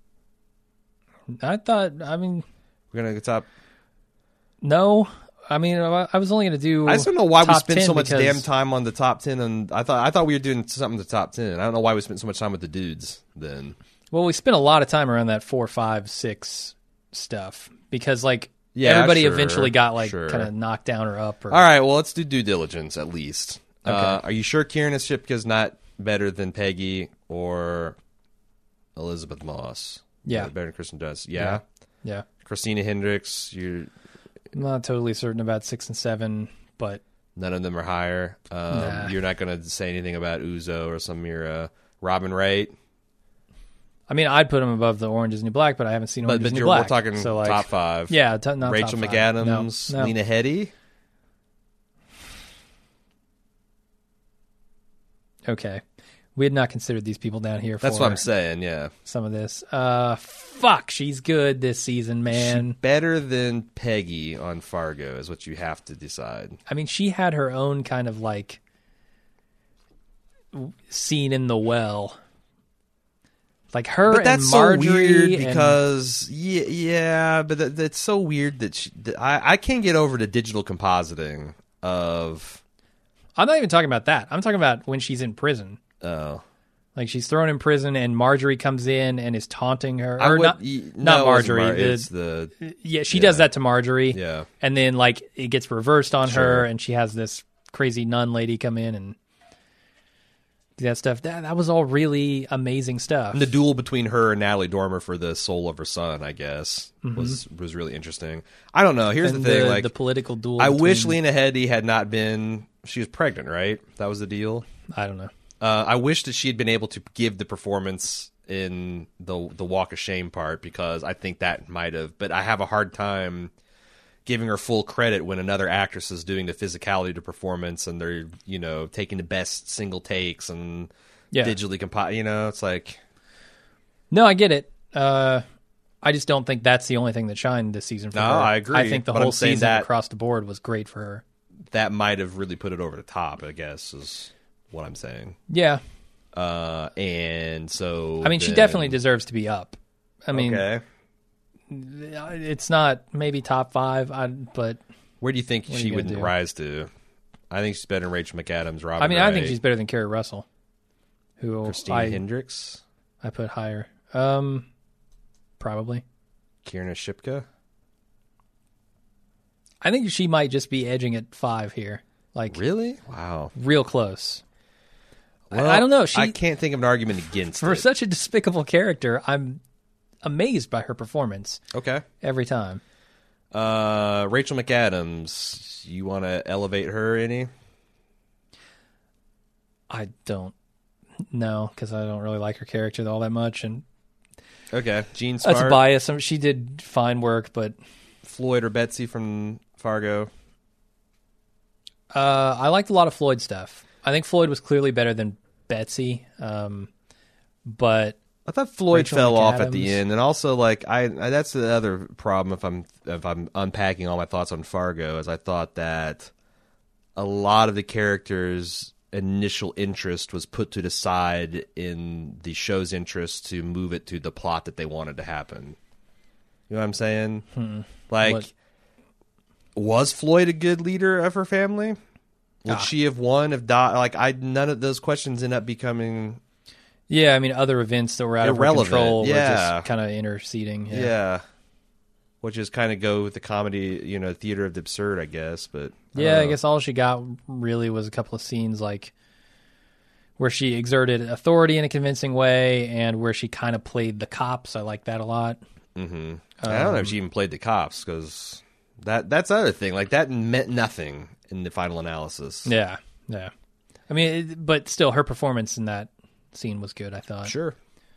I thought, I mean, We're going to top. no. I mean, I I was only going to do. I just don't know why we top spent ten so much because- damn time on the top ten, and I thought I thought we were doing something with the top ten. I don't know why we spent so much time with the dudes then. Well, we spent a lot of time around that four, five, six stuff because, like, Yeah, everybody sure, eventually got like sure. kind of knocked down or up. Or, All right, well, let's do due diligence at least. Uh, Okay. are you sure Kieran Shipka's not better than Peggy or Elizabeth Moss. Yeah. Uh, better than Kristen Dunst. Yeah. Yeah. yeah. Christina Hendricks. You're I'm not totally certain about six and seven, but none of them are higher. Um, Nah. You're not going to say anything about Uzo or Samira. Robin Wright. I mean, I'd put him above the Orange is the New Black, but I haven't seen Orange But, is but the New you're, Black. we're talking so, like, top five. Yeah, t- not Rachel top five. McAdams, No, no. Lena Headey. Okay. We had not considered these people down here for That's what I'm saying, yeah. some of this. Uh, fuck, she's good this season, man. She better than Peggy on Fargo is what you have to decide. I mean, she had her own kind of like w- scene in the well. Like her But that's and so Marjorie weird and- because, yeah, yeah but that, that's so weird that, she, that I, I can't get over the digital compositing of... I'm not even talking about that. I'm talking about when she's in prison. Oh. Like she's thrown in prison and Marjorie comes in and is taunting her. I Or would, not, y- not no, it wasn't Marjorie. Mar- the- it's the... yeah, she yeah. does that to Marjorie. Yeah. And then like it gets reversed on Sure. her and she has this crazy nun lady come in and do that stuff. That that was all really amazing stuff. And the duel between her and Natalie Dormer for the soul of her son, I guess, was was really interesting. I don't know. Here's And the thing: the, like, the political duel. I wish between- Lena Headey had not been. She was pregnant, right? That was the deal. I don't know. Uh, I wish that she had been able to give the performance in the the Walk of Shame part because I think that might have. But I have a hard time giving her full credit when another actress is doing the physicality to performance and they're, you know, taking the best single takes and Yeah. digitally compile. You know, it's like. No, I get it. Uh, I just don't think that's the only thing that shined this season for No, her. I agree, I think the but whole I'm saying season that- across the board was great for her. That might have really put it over the top, I guess, is what I'm saying. Yeah. Uh, and so I mean, she then- definitely deserves to be up. I mean, okay. it's not maybe top five, I, but Where do you think are you she gonna would do? rise to? I think she's better than Rachel McAdams. Robin I mean, I think Wright, she's better than Carrie Russell, who Christina I, Hendricks, I put higher. Um, probably. Kierna Shipka. I think she might just be edging at five here, like Really? Wow. real close. I- Well, I don't know. She I can't think of an argument against for it. such a despicable character, I'm amazed by her performance Okay. every time. Uh, Rachel McAdams. You want to elevate her any? I don't know because I don't really like her character all that much, and Okay. Jean that's a Smart, bias. I mean, she did fine work, but Floyd or Betsy from Fargo. uh, I liked a lot of Floyd stuff. I think Floyd was clearly better than Betsy, um, but I thought Floyd Rachel fell off at the McAdams. end, and also like I, I that's the other problem if I'm if I'm unpacking all my thoughts on Fargo is I thought that a lot of the characters' initial interest was put to the side in the show's interest to move it to the plot that they wanted to happen. You know what I'm saying? Hmm. Like, What- was Floyd a good leader of her family? Would Ah. she have won if died? Like, I none of those questions end up becoming. yeah, I mean, other events that were out of her Irrelevant, control were yeah. just kind of interceding. Yeah. Yeah. Which is kind of go with the comedy, you know, theater of the absurd, I guess. But I Yeah, don't I know. guess all she got really was a couple of scenes like where she exerted authority in a convincing way and where she kind of played the cops. I like that a lot. Mm-hmm. I don't know Um, if she even played the cops because that that's the other thing. Like that meant nothing in the final analysis. Yeah, yeah. I mean, it, but still, her performance in that scene was good, I thought. Sure.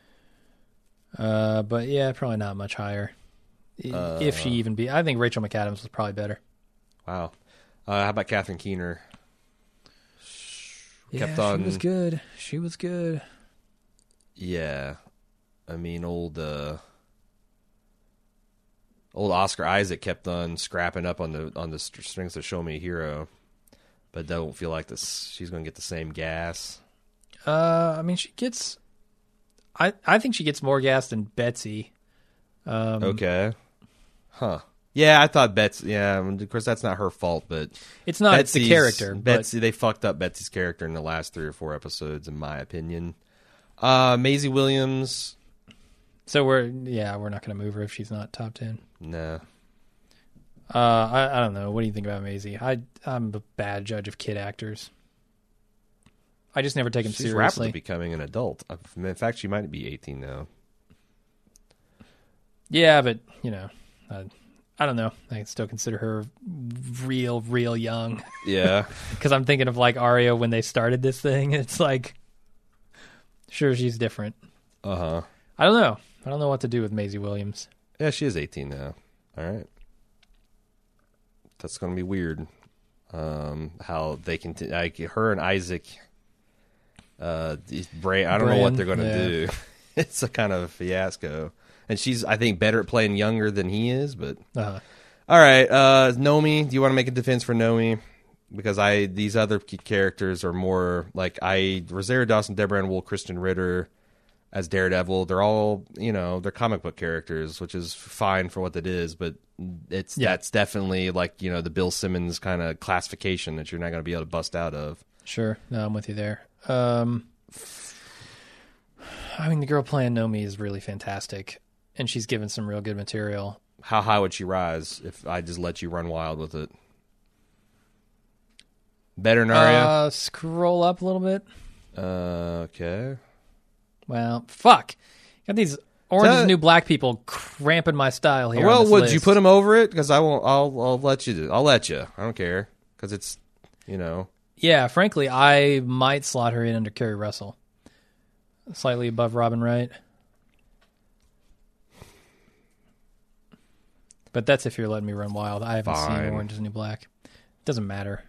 Uh, but yeah, probably not much higher. I- Uh, if she even be, I think Rachel McAdams was probably better. Wow. Uh, how about Catherine Keener? Yeah, Kept on- she was good. She was good. Yeah. I mean, old uh, old Oscar Isaac kept on scrapping up on the on the st- strings to Show Me a Hero, but don't feel like this. She's going to get the same gas. Uh, I mean, she gets. I I think she gets more gas than Betsy. Um, Okay. Huh. Yeah, I thought Betsy. Yeah, I mean, of course that's not her fault, but It's not the Betsy's- character, but Betsy, they fucked up Betsy's character in the last three or four episodes, in my opinion. Uh, Maisie Williams. so we're yeah we're not going to move her if she's not top ten. Nah. Uh, I I don't know. What do you think about Maisie? I I'm a bad judge of kid actors. I just never take them She's seriously. rapidly becoming an adult. In fact, she might be eighteen now. Yeah, but you know, I, I don't know. I still consider her real, real young. Yeah, because I'm thinking of like Arya when they started this thing. It's like, sure, she's different. Uh huh. I don't know. I don't know what to do with Maisie Williams. Yeah, she is eighteen now. All right. That's going to be weird. Um, how they can, t- like, her and Isaac, uh, these brain, I don't Bran, know what they're going to yeah. do. It's a kind of fiasco. And she's, I think, better at playing younger than he is, but. Uh-huh. All right, uh, Nomi, do you want to make a defense for Nomi? Because I, these other characters are more, like, I, Rosario Dawson, Deborah Ann Wool, Kristen Ritter as Daredevil, they're all, you know, they're comic book characters, which is fine for what it is, but it's Yeah. that's definitely like, you know, the Bill Simmons kind of classification that you're not going to be able to bust out of. Sure. No, I'm with you there. Um, I mean, the girl playing Nomi is really fantastic, and she's given some real good material. How high would she rise if I just let you run wild with it? Better than Arya? Uh, scroll up a little bit. Uh, okay. Well, fuck. Got these Orange is that- the New Black people cramping my style here. Well, on this would list. you put him over it? Because I won't. I'll. I'll let you. Do, I'll let you. I don't care. Because it's, you know. Yeah, frankly, I might slot her in under Kerry Russell. Slightly above Robin Wright. But that's if you're letting me run wild. I haven't Fine. seen Orange is the New Black. Doesn't matter.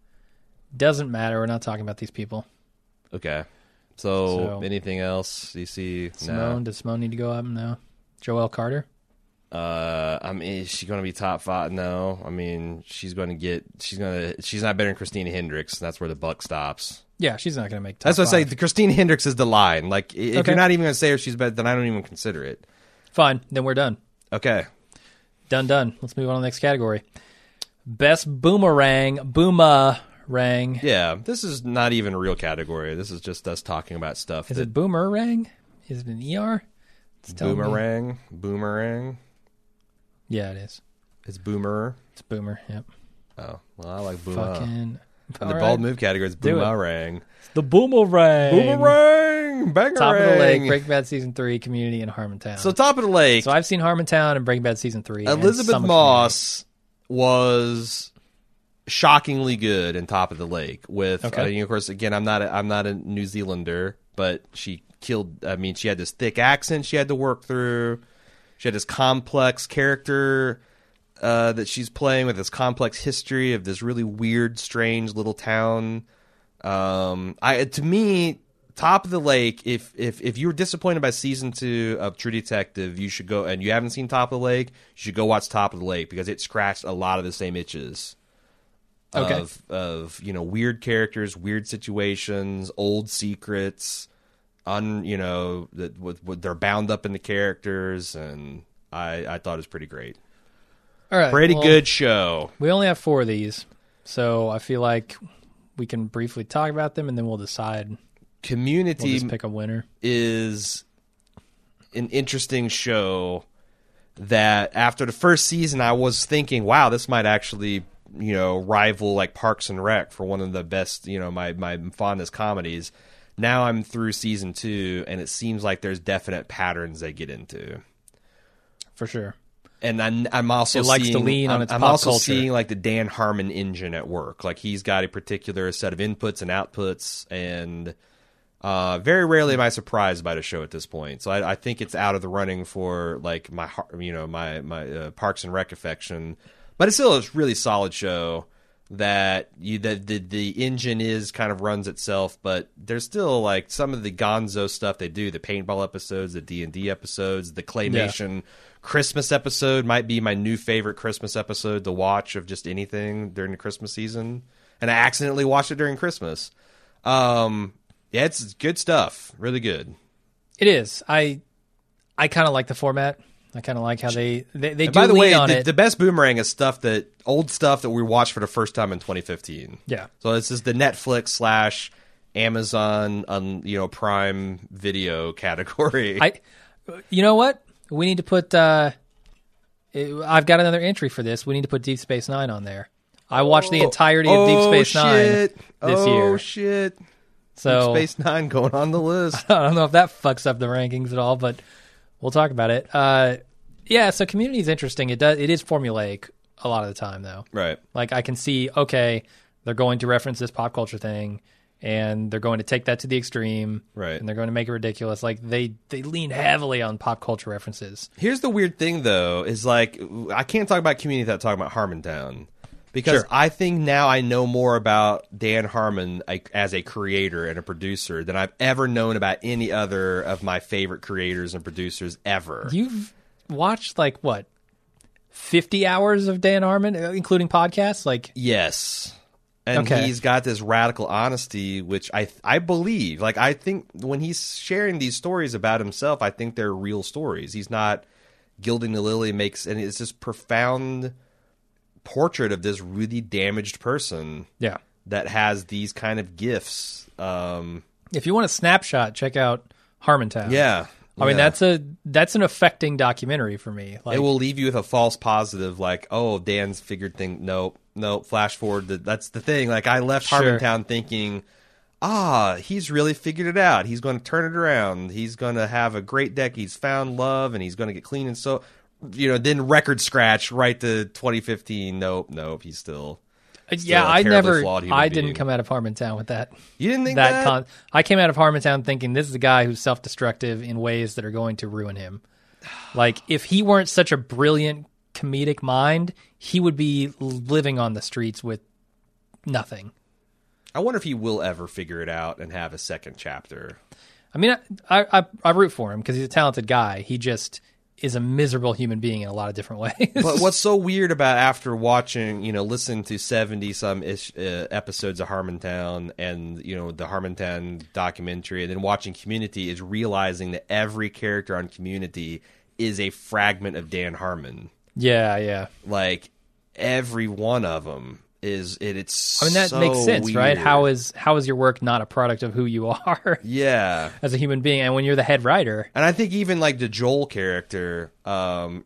Doesn't matter. We're not talking about these people. Okay. So, So- anything else you see? Simone, No. does Simone need to go up? No. Joelle Carter? Uh, I mean, is she going to be top five? No. I mean, she's going to get. She's going to. She's not better than Christina Hendricks. That's where the buck stops. Yeah, she's not going to make top That's what I say. five. The Christina Hendricks is the line. Like, if Okay. you're not even going to say her she's better, then I don't even consider it. Fine. Then we're done. Okay. Done, done. Let's move on to the next category. Best Boomerang. Boomerang. Yeah, this is not even a real category. This is just us talking about stuff. Is that it Boomerang? Is it an E R? It's telling me- boomerang? Boomerang? Yeah, it is. It's boomer. It's Boomer. Yep. Oh, well, I like boomer. Fucking. And the All bald right. move category is Do it. boomerang. The Boomerang. Boomerang! Bangarang! Top of the Lake, Breaking Bad Season three, Community, and Harmontown. So top of the lake, So I've seen Harmontown and Breaking Bad Season three. and Elizabeth some of Moss was shockingly good in Top of the Lake. With, Okay. uh, you know, of course, again, I'm not a, I'm not a New Zealander, but she killed. I mean, she had this thick accent she had to work through. She had this complex character uh, that she's playing with, this complex history of this really weird, strange little town. Um, I to me, Top of the Lake. If if if you were disappointed by season two of True Detective, you should go, and you haven't seen Top of the Lake, you should go watch Top of the Lake because it scratched a lot of the same itches. Okay. Of of you know weird characters, weird situations, old secrets, un you know that with, with they're bound up in the characters, and I I thought it was pretty great, All right. pretty well, good show. We only have four of these, so I feel like we can briefly talk about them, and then we'll decide. We'll Community just pick a winner. is an interesting show that after the first season I was thinking, wow, this might actually, you know, rival like Parks and Rec for one of the best, you know, my, my fondest comedies. Now I'm through season two and it seems like there's definite patterns they get into. For sure. And I'm, I'm also It likes to seeing, lean on I'm, its I'm pop also culture. seeing like the Dan Harmon engine at work. Like he's got a particular set of inputs and outputs, and uh, very rarely am I surprised by the show at this point. So I, I think it's out of the running for like my heart, you know, my my uh, Parks and Rec affection, but it's still a really solid show. That you that the the engine is kind of runs itself, but there's still like some of the Gonzo stuff they do, the paintball episodes, the D and D episodes, the claymation Christmas episode might be my new favorite Christmas episode to watch of just anything during the Christmas season, and I accidentally watched it during Christmas. Um, yeah, it's good stuff, really good. It is. I I kind of like the format. I kind of like how they they, they And do by the lean way, on the, it. the best Boomerang is stuff that old stuff that we watched for the first time in twenty fifteen. Yeah. So this is the Netflix slash Amazon, um, you know, Prime Video category. I, you know what? We need to put. Uh, it- I've got another entry for this. We need to put Deep Space Nine on there. I watched the entirety of Deep Oh, Space Nine shit. this oh, year. shit. So Deep Space Nine going on the list. I don't know if that fucks up the rankings at all, but we'll talk about it. Uh, Yeah, so Community is interesting. It does. It is formulaic a lot of the time, though. Right. Like, I can see, okay, they're going to reference this pop culture thing, and they're going to take that to the extreme, Right. and they're going to make it ridiculous. Like, they, they lean heavily on pop culture references. Here's the weird thing, though, is like, I can't talk about Community without talking about Harmontown. Because Sure. I think now I know more about Dan Harmon like, as a creator and a producer than I've ever known about any other of my favorite creators and producers ever. You've watched, like, what, fifty hours of Dan Harmon, including podcasts? Like, Yes. And Okay. he's got this radical honesty, which I I believe. Like, I think when he's sharing these stories about himself, I think they're real stories. He's not gilding the lily, makes, and it's this profound portrait of this really damaged person yeah. that has these kind of gifts. Um, If you want a snapshot, check out Harmontown. yeah. I mean, yeah. that's a that's an affecting documentary for me. Like, it will leave you with a false positive, like, oh, Dan's figured thing. Nope, nope. Flash forward. To, that's the thing. Like, I left Sure. Harmontown thinking, ah, he's really figured it out. He's going to turn it around. He's going to have a great deck. He's found love, and he's going to get clean. And so, you know, then record scratch right to twenty fifteen. Nope, nope. He's still. yeah, a I terribly never, flawed human I didn't being. come out of Harmontown with that. You didn't think that that? con- I came out of Harmontown thinking this is a guy who's self-destructive in ways that are going to ruin him. Like, if he weren't such a brilliant comedic mind, he would be living on the streets with nothing. I wonder if he will ever figure it out and have a second chapter. I mean, I I, I root for him because he's a talented guy. He just is a miserable human being in a lot of different ways. But what's so weird about after watching, you know, listening to seventy some ish uh, episodes of Harmontown and, you know, the Harmontown documentary and then watching Community is realizing that every character on Community is a fragment of Dan Harmon. yeah, yeah. Like, every one of them is it. It's I mean, that so makes sense, right? weird. How is how is your work not a product of who you are Yeah. as a human being? And when you're the head writer, And I think even like the Joel character, um,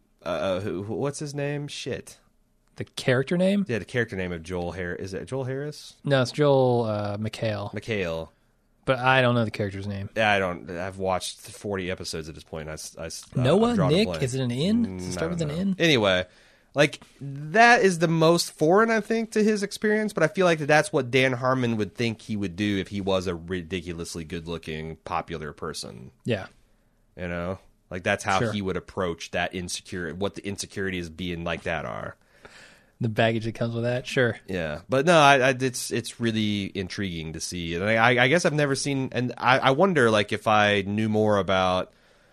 uh, who, what's his name? Shit. the character name? Yeah, the character name of Joel Harris. Is it Joel Harris? No, it's Joel uh, McHale, McHale. but I don't know the character's name. Yeah, I don't. I've watched forty episodes at this point. I, I, uh, Noah? I'm drawing a Nick? blank. Is it an N? Does it Mm, start I with don't an know. N? Anyway, like that is the most foreign, I think, to his experience. But I feel like that that's what Dan Harmon would think he would do if he was a ridiculously good-looking, popular person. Yeah. You know, like that's how Sure. he would approach that insecure. What the insecurities being like that are. The baggage that comes with that, sure. Yeah, but no, I, I, it's it's really intriguing to see, and I, I guess I've never seen, and I, I wonder, like, if I knew more about,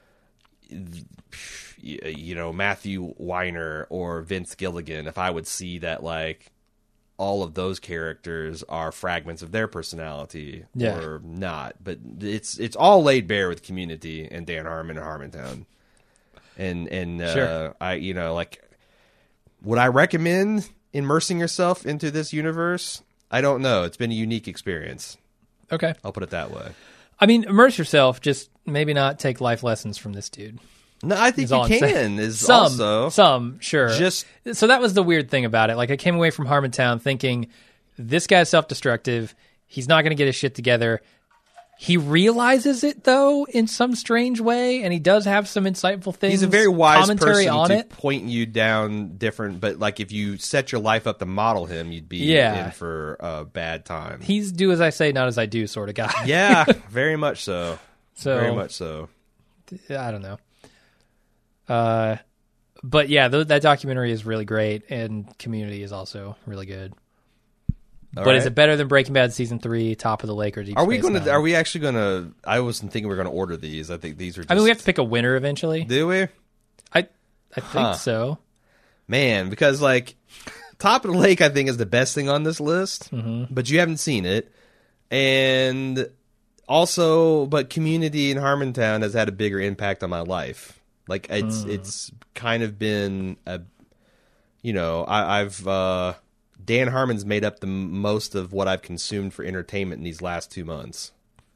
you know, Matthew Weiner or Vince Gilligan, if I would see that, like, all of those characters are fragments of their personality Yeah. or not. But it's it's all laid bare with Community and Dan Harmon and Harmontown, and and uh, Sure. I you know like. Would I recommend immersing yourself into this universe? I don't know. It's been a unique experience. Okay. I'll put it that way. I mean, immerse yourself, just maybe not take life lessons from this dude. No, I think Is all you I'm saying. can. Is Some, also some, sure. Just- so that was the weird thing about it. Like, I came away from Harmontown thinking, this guy's self-destructive. He's not going to get his shit together. He realizes it, though, in some strange way, and he does have some insightful things. he's a very wise commentary person on to it. point you down different. But like, if you set your life up to model him, you'd be Yeah. in for a bad time. He's do as I say, not as I do sort of guy. yeah, very much so. So Very much so. I don't know. Uh, but yeah, th- that documentary is really great, and Community is also really good. All but is right. it better than Breaking Bad season three, Top of the Lake, or Deep Are we Space going Nine? to? Are we actually going to? I wasn't thinking we were going to order these. I think these are. Just, I mean, we have to pick a winner eventually. Do we? I I think Huh. so. Man, because like Top of the Lake, I think is the best thing on this list, Mm-hmm. but you haven't seen it, and also, but Community in Harmontown has had a bigger impact on my life. Like it's Mm. it's kind of been a, you know, I, I've uh, Dan Harmon's made up the m- most of what I've consumed for entertainment in these last two months.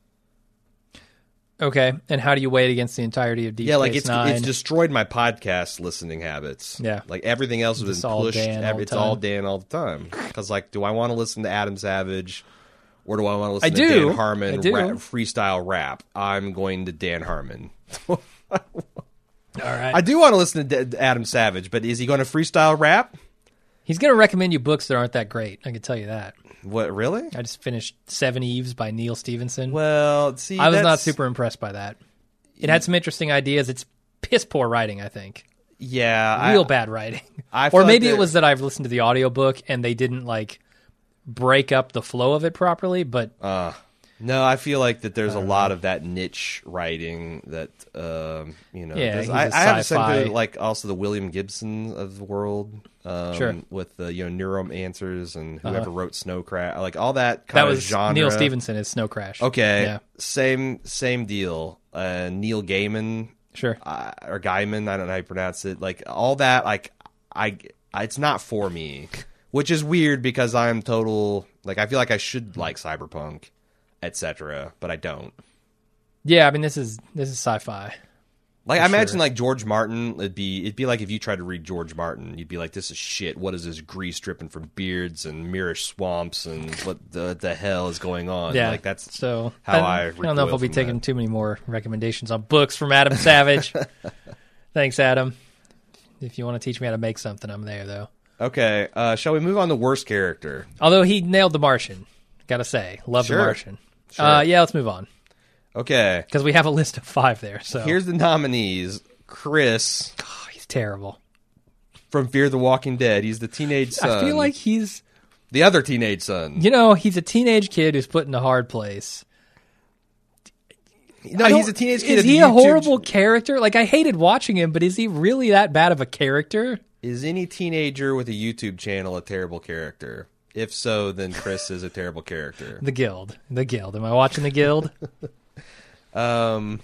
Okay, and how do you weigh it against the entirety of Deep Yeah, like Space it's Nine? it's destroyed my podcast listening habits. Yeah. like everything else has Just been all pushed. Dan ev- all the it's all time. Dan all the time. Because like, do I want to listen to Adam Savage, or do I want to listen I to do. Dan Harmon I do. rap, freestyle rap? I'm going to Dan Harmon. All right. I, I do want to listen to D- Adam Savage, but is he going to freestyle rap? he's going to recommend you books that aren't that great. I can tell you that. What, really? I just finished Seven Eves by Neil Stephenson. Well, see, I was not that's- super impressed by that. It had some interesting ideas. It's piss poor writing, I think. Yeah. Real I, bad writing. I feel Or maybe like it was that I've listened to the audiobook and they didn't like break up the flow of it properly, but Uh, no, I feel like that there's a lot of that niche writing that, um, you know, Yeah, there's- he's I, a I have a sci-fi- sense of, like also the William Gibson of the world, um, Sure. with the, you know, Neuromancers and Uh-huh. whoever wrote Snow Crash, like all that kind that of was genre. Neil Stephenson is Snow Crash. Okay. Yeah, Same, same deal. Uh, Neil Gaiman, sure. uh, or Gaiman, I don't know how you pronounce it. Like all that, like I, I, it's not for me, which is weird because I'm total. Like I feel like I should like cyberpunk, et cetera, but I don't. Yeah, I mean this is this is sci-fi. Like For I imagine, sure. like George Martin, it'd be it'd be like if you tried to read George Martin, you'd be like, "This is shit. What is this grease dripping from beards and Mirish swamps and what the the hell is going on?" Yeah, like that's so how I, I. I don't know if I'll be recoil from taking that. too many more recommendations on books from Adam Savage. Thanks, Adam. If you want to teach me how to make something, I'm there though. Okay, uh, shall we move on to worst character? Although he nailed The Martian, gotta say, love Sure. The Martian. Sure. Uh, yeah, let's move on Okay, because we have a list of five there. So here's the nominees: Chris oh, he's terrible. from Fear the Walking Dead. He's the teenage son. I feel like he's, the other teenage son. you know, he's a teenage kid who's put in a hard place. No, I he's don't- a teenage kid. Is at he the a YouTube horrible character? Like I hated watching him, but is he really that bad of a character? Is any teenager with a YouTube channel a terrible character? If so, then Chris is a terrible character. The Guild, the Guild. Am I watching the Guild? Um,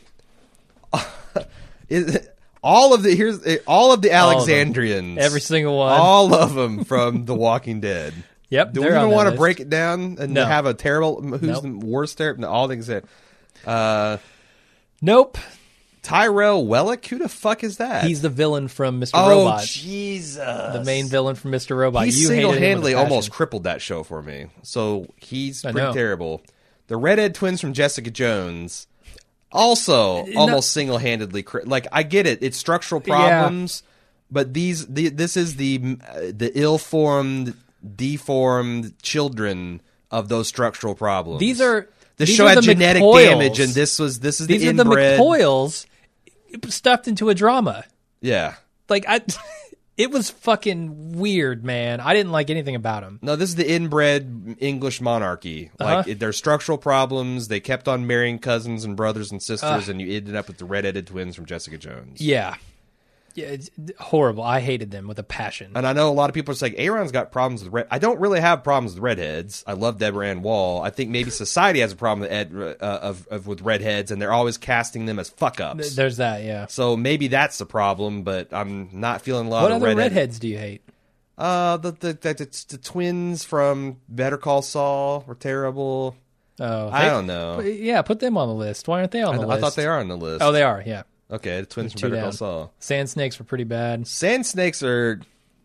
is, all of the here's all of the All of them. Alexandrians, Every single one. all of them from The Walking Dead. Yep. Do we they're on even that want to list. break it down and No. have a terrible? Who's Nope. the worst? Ter- no, all things that. Uh, Nope. Tyrell Wellick, who the fuck is that? He's the villain from Mister oh Robot. Jesus, The main villain from Mister Robot. He you hated him with single-handedly a passion. almost crippled that show for me. So he's I pretty know. terrible. The Redhead twins from Jessica Jones, also No. almost single-handedly. Cri- like I get it, it's structural problems, but these the, this is the uh, the ill-formed, deformed children of those structural problems. These are this these show are had the genetic McCoyles. damage, and this was this is These the are the inbred. McCoyles stuffed into a drama. Yeah. Like I, it was fucking weird, man. I didn't like anything about him. No, this is the inbred English monarchy. Like Uh-huh. it, there's structural problems. They kept on marrying cousins and brothers and sisters, Uh. and you ended up with the redheaded twins from Jessica Jones. Yeah, yeah, it's horrible. I hated them with a passion. And I know a lot of people are saying Aaron's got problems with red. I don't really have problems with redheads. I love Deborah Ann Wall. I think maybe society has a problem with ed, uh, of, of with redheads, and they're always casting them as fuck ups. There's that. Yeah. So maybe that's the problem. But I'm not feeling a lot What of other redhead. redheads do you hate? Uh, the the, the the the twins from Better Call Saul were terrible. Oh, I they- don't know. Yeah, put them on the list. Why aren't they on I, the I list? thought they are on the list. Oh, they are. Yeah. Okay, the twins Two from Better Call down. Saul. Sand snakes were pretty bad. Sand snakes are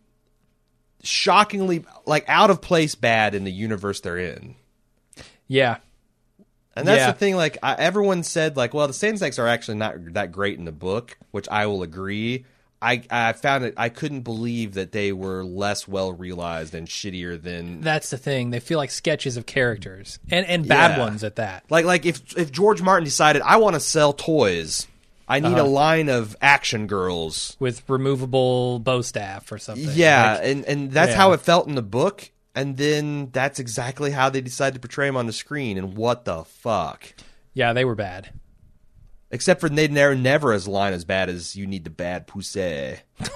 shockingly like out of place bad in the universe they're in. Yeah. And that's Yeah. the thing, like, I, everyone said, like, well, the sand snakes are actually not that great in the book, which I will agree. I, I found it, I couldn't believe that they were less well realized and shittier than. That's the thing. They feel like sketches of characters, and and bad Yeah. ones at that. Like, like if, if George Martin decided, I want to sell toys, I need Uh-huh. a line of action girls. With removable bow staff or something. Yeah, Like, and, and that's yeah. how it felt in the book. And then that's exactly how they decided to portray him on the screen. And what the fuck? yeah, they were bad. Except for they never, never as line as bad as you need the bad pussy.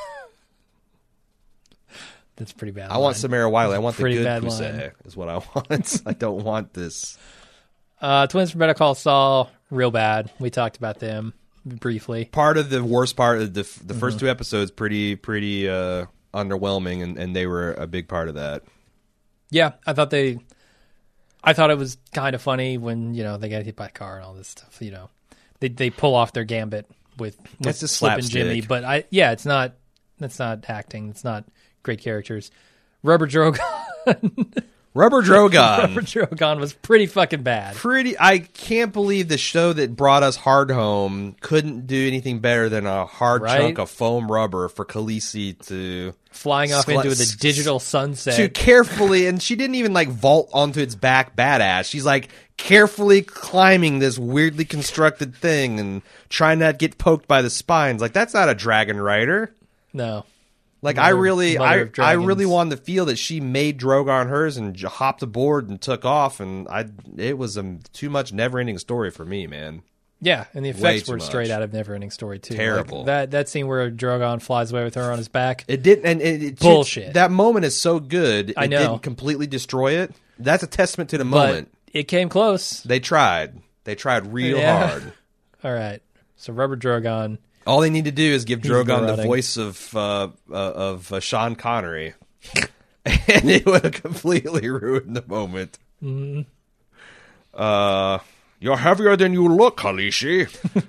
That's a pretty bad. I want line. Samara Wiley. I want the Pretty good bad pussy. line. Is what I want. I don't want this. Uh, Twins from Better Call Saul, real bad. We talked about them briefly. Part of the worst part of the the Mm-hmm. first two episodes pretty pretty uh, underwhelming, and, and they were a big part of that. Yeah, I thought they. I thought it was kind of funny when you know they got hit by a car and all this stuff. You know, they they pull off their gambit with with That's just Slip and slapstick. Jimmy, but I yeah, it's not that's not acting. It's not great characters. Rubber Drogon. Rubber Drogon. Rubber Drogon was pretty fucking bad. Pretty. I can't believe the show that brought us Hard Home couldn't do anything better than a hard Right? chunk of foam rubber for Khaleesi to Flying off Sli- into the digital sunset. to carefully, and she didn't even like vault onto its back badass. She's like carefully climbing this weirdly constructed thing and trying not to get poked by the spines. Like, that's not a dragon rider. No. Like, Mother- I really, Mother I, of I really Dragons. wanted to feel that she made Drogon hers and j- hopped aboard and took off, and I, it was a too much never-ending story for me, man. Yeah, and the Way effects too were straight much. out of Neverending Story too. Terrible. Like, that that scene where Drogon flies away with her on his back. It didn't, and it, it, Bullshit. That moment is so good. It I know. didn't completely destroy it. That's a testament to the But moment. it came close. They tried. They tried real Yeah. hard. All right. So Rubber Drogon. All they need to do is give He's Drogon the running. voice of uh, uh, of uh, Sean Connery, and it would have completely ruined the moment. Mm-hmm. Uh, you're heavier than you look, Khaleesi.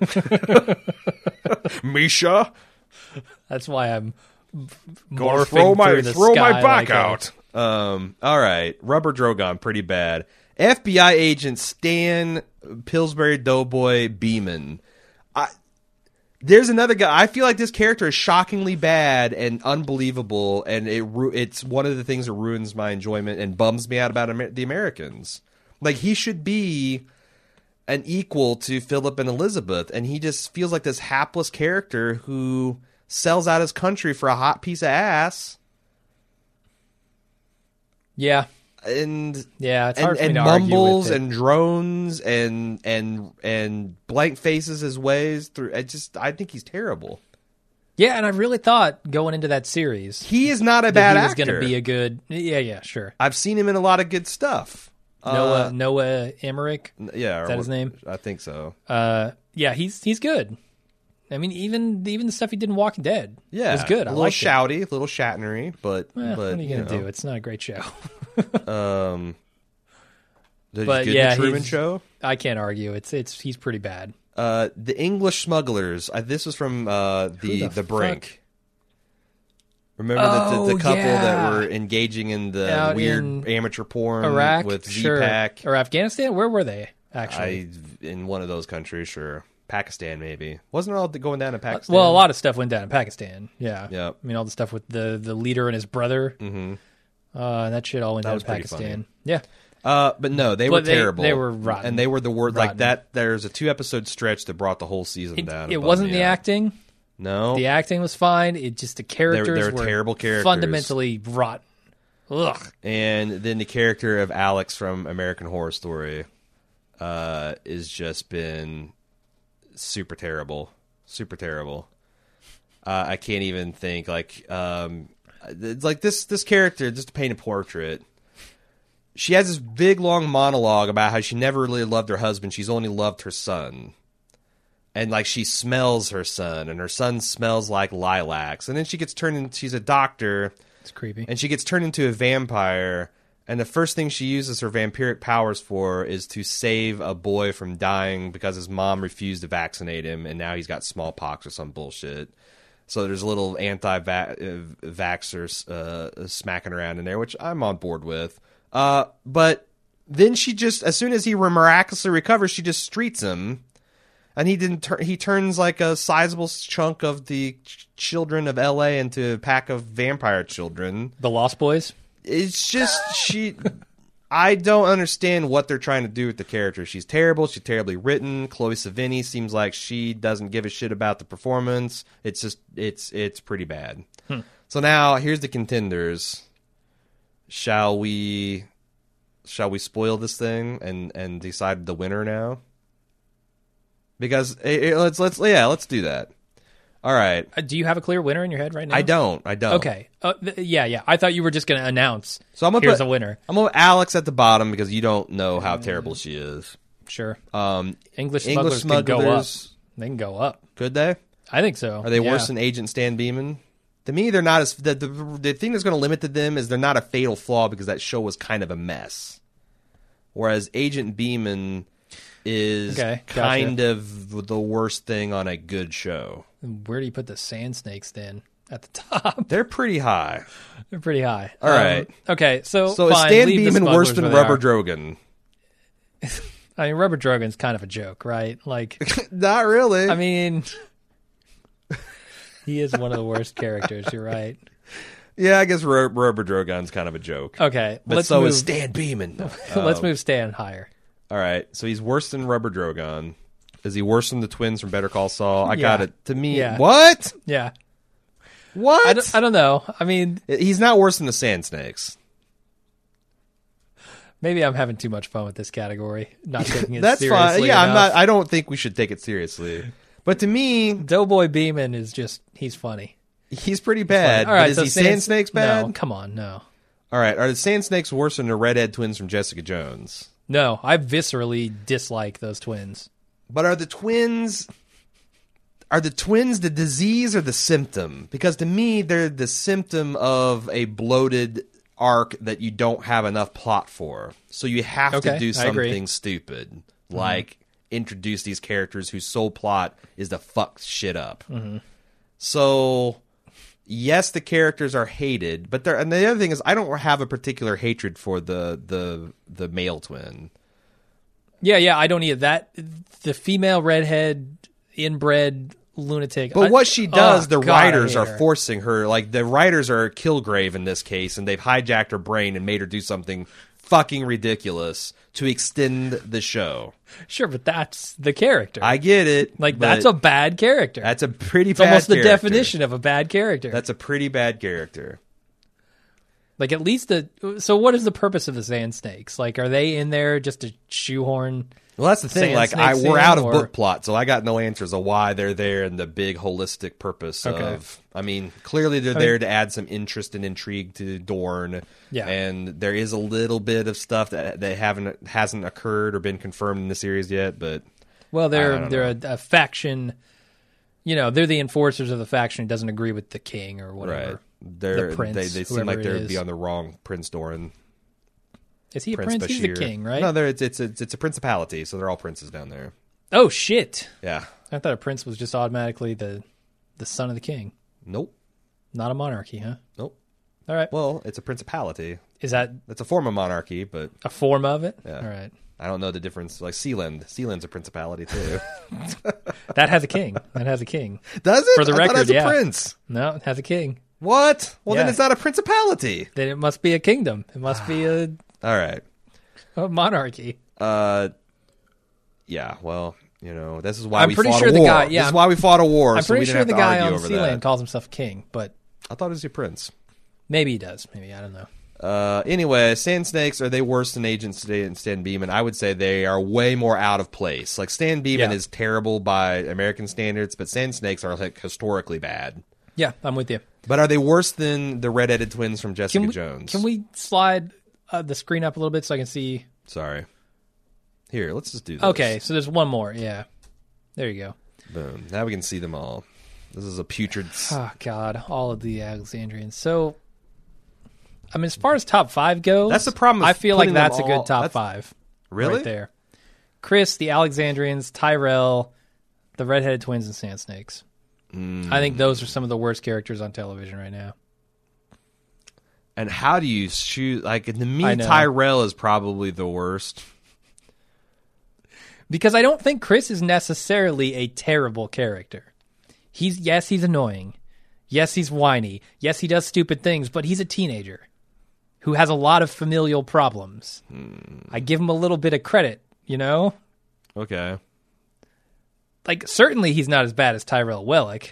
Misha, That's why I'm go morphing throw my through the throw my sky back like a- out. Um, all right, Rubber Drogon, pretty bad. F B I agent Stan Pillsbury Doughboy Beeman. I. There's another guy. I feel like this character is shockingly bad and unbelievable, and it ru- it's one of the things that ruins my enjoyment and bums me out about Amer- the Americans. Like, he should be an equal to Philip and Elizabeth, and he just feels like this hapless character who sells out his country for a hot piece of ass. Yeah. And Yeah, it's and, hard for me and to argue with mumbles it. and drones and and and blank faces his ways through. I just I think he's terrible. Yeah, and I really thought going into that series He is not a that bad he was actor. going to be a good. Yeah, yeah, sure. I've seen him in a lot of good stuff. Noah Uh, Noah Emmerich. yeah, is that his name? I think so. Uh, yeah, he's he's good. I mean, even even the stuff he did in Walking Dead Yeah, was good. A I little liked it. shouty, a little Shatnery, but Well, but what are you gonna know, do? It's not a great show. Um, the But good yeah, Truman he's- Show. I can't argue. It's it's he's pretty bad. Uh, the English Smugglers. Uh, this was from uh, the the the Brink. fuck? Remember the, the, Oh, the couple yeah. that were engaging in the Out weird in amateur porn Iraq, with sure, Z-Pack? or Afghanistan. Where were they actually? I in one of those countries, sure. Pakistan, maybe. Wasn't it all going down in Pakistan? Well, a lot of stuff went down in Pakistan. Yeah, Yep. I mean, all the stuff with the the leader and his brother. Mm-hmm. Uh, that shit all went That down was in pretty Pakistan. funny. Yeah, Uh, but no, they But were they- terrible. they were rotten. and they were the word like Rotten. that. There's a two episode stretch that brought the whole season it, down. it above wasn't me the out. acting. No, The acting was fine. It just the characters they were were terrible characters. fundamentally rotten. Ugh. and then the character of Alex from American Horror Story uh, is just been super terrible, super terrible. Uh, I can't even think like um, it's like this this character, just to paint a portrait. She has this big long monologue about how she never really loved her husband. She's only loved her son. And like she smells her son, and her son smells like lilacs. And then she gets turned into, she's a doctor, It's creepy. and she gets turned into a vampire. And the first thing she uses her vampiric powers for is to save a boy from dying because his mom refused to vaccinate him, and now he's got smallpox or some bullshit. So there's a little anti-vaxxers uh, smacking around in there, which I'm on board with. Uh, but then she just, as soon as he miraculously recovers, she just streets him. And he didn't. Tur- he turns like a sizable chunk of the ch- children of L A into a pack of vampire children. The Lost Boys. It's just she. I don't understand what they're trying to do with the character. She's terrible. She's terribly written. Chloe Sevigny seems like she doesn't give a shit about the performance. It's just it's it's pretty bad. Hmm. So now here's the contenders. Shall we? Shall we spoil this thing and and decide the winner now? Because it, it- let's let's yeah let's do that. All right. Uh, do you have a clear winner in your head right now? I don't. I don't. Okay. Uh, th- yeah, yeah. I thought you were just going to announce. So I'm gonna here's put a winner. I'm gonna put Alex at the bottom because you don't know how terrible she is. Sure. Um, English English smugglers, can go up. smugglers. They can go up. Could they? I think so. Are they Yeah. worse than Agent Stan Beeman? To me, they're not as the the, the thing that's going to limit them is they're not a fatal flaw because that show was kind of a mess. Whereas Agent Beeman is Okay, gotcha. kind of the worst thing on a good show. Where do you put the Sand Snakes then? at the top. They're pretty high. They're pretty high. All um, right. Okay, so So fine, is Stan leave the Beeman worse smugglers than where they Rubber are. Drogon? I mean, Rubber Drogon's kind of a joke, right? Like, Not really. I mean, he is one of the worst characters. You're right. yeah, I guess Ru- Rubber Drogon's kind of a joke. Okay, But let's so move. is Stan Beeman. let's Um, move Stan higher. All right, so he's worse than Rubber Drogon. Is he worse than the twins from Better Call Saul? I Yeah. got it. To me, Yeah. what? Yeah, What? I don't, I don't know. I mean, He's not worse than the Sand Snakes. maybe I'm having too much fun with this category, not taking it That's seriously fine. Yeah, I'm enough. not. I don't think we should take it seriously. But to me, Doughboy Beeman is just, he's funny. he's pretty bad. All right, but is so he Sand Snakes bad? No, come on, no. All right, are the Sand Snakes worse than the Redhead twins from Jessica Jones? No, I viscerally dislike those twins. But are the twins are the twins the disease or the symptom? Because to me, they're the symptom of a bloated arc that you don't have enough plot for. So you have Okay, to do I agree. something stupid, like introduce these characters whose sole plot is to fuck shit up. Mm-hmm. So yes, the characters are hated, but they're, and the other thing is, I don't have a particular hatred for the the the male twin. Yeah, yeah, I don't either. That the female redhead inbred lunatic. But I- what she does, oh, the God, I writers hate are her. forcing her. Like the writers are Kilgrave in this case, and they've hijacked her brain and made her do something fucking ridiculous to extend the show. Sure, but that's the character. I get it. like but that's a bad character. that's a pretty it's bad almost the character. definition of a bad character. That's a pretty bad character. like at least the. So what is the purpose of the Sand Snakes? Like, are they in there just to shoehorn? Well, that's the thing. Sand Like, I, snakes we're in, out of or- book plot, so I got no answers of why they're there and the big holistic purpose Okay. of. I mean, clearly they're I there mean- to add some interest and intrigue to Dorne. Yeah. and there is a little bit of stuff that they haven't hasn't occurred or been confirmed in the series yet. But Well, I they're don't they're a, a faction. You know, they're the enforcers of the faction who doesn't agree with the king or whatever. right, they're The prince, they they seem whoever like it they're is. be on the wrong Prince Doran. Is he a Prince prince? He's Bashir. a king, right? No, they're, it's it's it's it's a principality, so they're all princes down there. Oh shit! Yeah. I thought a prince was just automatically the the son of the king, Nope. not a monarchy, huh? Nope. All right. Well, it's a principality. Is that It's a form of monarchy, but a form of it? Yeah. All right. I don't know the difference. Like Sealand, Sealand's a principality too. That has a king. That has a king. Does it? For the I thought record, it has a yeah. prince. No, it has a king. What? Well, then Yeah. it's not a principality. Then it must be a kingdom. It must be a, All right. a monarchy. Uh, yeah. Well, you know, this is why I'm we pretty fought sure a the war. guy- yeah, this is I'm- why we fought a war. I'm so we pretty didn't sure have the to guy argue on over Sealand that. calls himself king, but I thought it was your prince. maybe he does. Maybe I don't know. Uh, anyway, Sand Snakes, are they worse than Agent Stan, Stan Beeman? I would say they are way more out of place. Like Stan Beeman Yeah. is terrible by American standards, but Sand Snakes are like historically bad. Yeah, I'm with you. But are they worse than the redheaded twins from Jessica Can we, Jones? Can we slide uh, the screen up a little bit so I can see? Sorry. Here, let's just do this. Okay, so there's one more. Yeah, there you go. Boom. Now we can see them all. This is a putrid. Oh God, all of the Alexandrians. So, I mean, as far as top five goes, That's the problem with I feel like putting them that's a all- good top that's- five. Really? right there. Chris, the Alexandrians, Tyrell, the redheaded twins, and Sand Snakes. Mm. I think those are some of the worst characters on television right now. And how do you choose? Like, to me, I know. Tyrell is probably the worst. Because I don't think Chris is necessarily a terrible character. He's yes, he's annoying. Yes, he's whiny. Yes, he does stupid things, but he's a teenager who has a lot of familial problems. Hmm. I give him a little bit of credit, you know? Okay. Like, certainly he's not as bad as Tyrell Wellick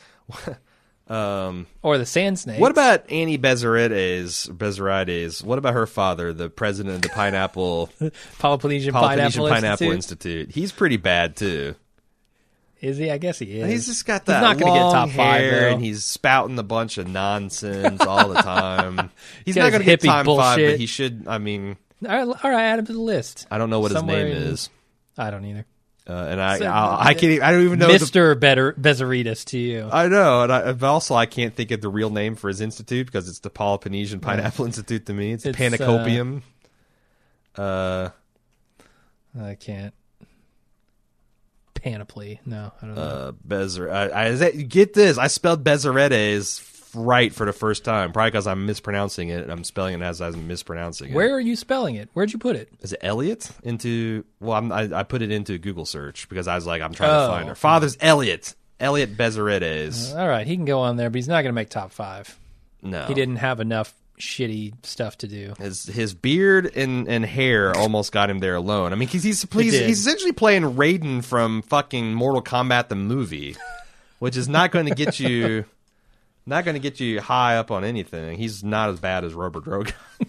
Um, or the Sand Snakes. what about Annie Bezerides? Bezerides. What about her father, the president of the Pineapple Polynesian, Polynesian Pineapple, Pineapple Institute? Institute? He's pretty bad too. Is he? I guess he is. He's just got He's that not gonna long get top five, hair, though. and he's spouting a bunch of nonsense all the time. He's got not his going to get hippie top five, bullshit. but he should. I mean, All right, all right, add him to the list. I don't know what Somewhere his name in- is, I don't either. uh, and I, So- I, I can't. Even, I don't even know. The, Mister Better Bezerides to you. I know, and I, but also I can't think of the real name for his institute because it's the Polynesian Pineapple Institute to me. It's, It's, Panacopium. Uh, I can't. Panoply. No, I don't know. Uh, Bezer. I, I, is that, get this. I spelled Bezeredes right for the first time, probably because I'm mispronouncing it, and I'm spelling it as I'm mispronouncing it. Where are you spelling it? Where'd you put it? Is it Elliot? Into well, I'm, I, I put it into Google search because I was like, I'm trying Oh. to find her. Father's Elliot. Elliot Bezeredes. All right, he can go on there, but he's not going to make top five. No, He didn't have enough shitty stuff to do. His his beard and, and hair almost got him there alone. I mean, cause he's he's, did. he's essentially playing Raiden from fucking Mortal Kombat the movie, which is not going to get you not going to get you high up on anything. He's not as bad as Rubber Drogon.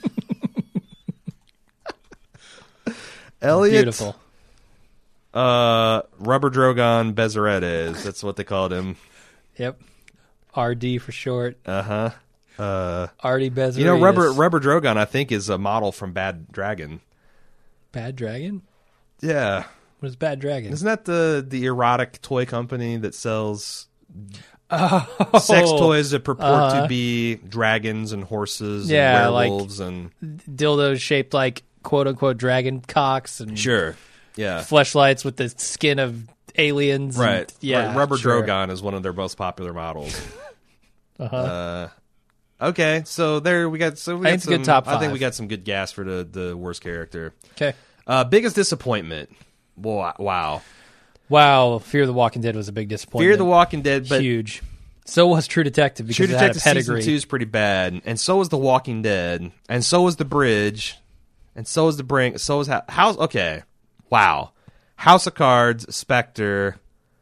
Elliot, Beautiful. uh, Rubber Drogon Bezeredes. That's what they called him. Yep. R D for short. Uh huh. Uh, Artie Bezer. you know, Rubber Rubber Drogon, I think, is a model from Bad Dragon. Bad Dragon? Yeah. What is Bad Dragon? Isn't that the the erotic toy company that sells oh, sex toys that purport uh-huh. to be dragons and horses Yeah, and like- werewolves and dildos shaped like quote unquote dragon cocks and sure, yeah, fleshlights with the skin of aliens. right, And, yeah. Right. Rubber sure. Drogon is one of their most popular models. Uh-huh. uh, okay, so there we got. So we I got think it's a some, good top I think five. we got some good gas for the the worst character. Okay. Uh, biggest disappointment. Wow, wow. Wow. Fear the Walking Dead was a big disappointment. Fear the Walking Dead, but Huge. So was True Detective because True it had Detective a pedigree. season two is pretty bad, and so is The Walking Dead, and so is The Bridge, and so is The Brink, so is Ho- House. Okay, wow, House of Cards, Spectre.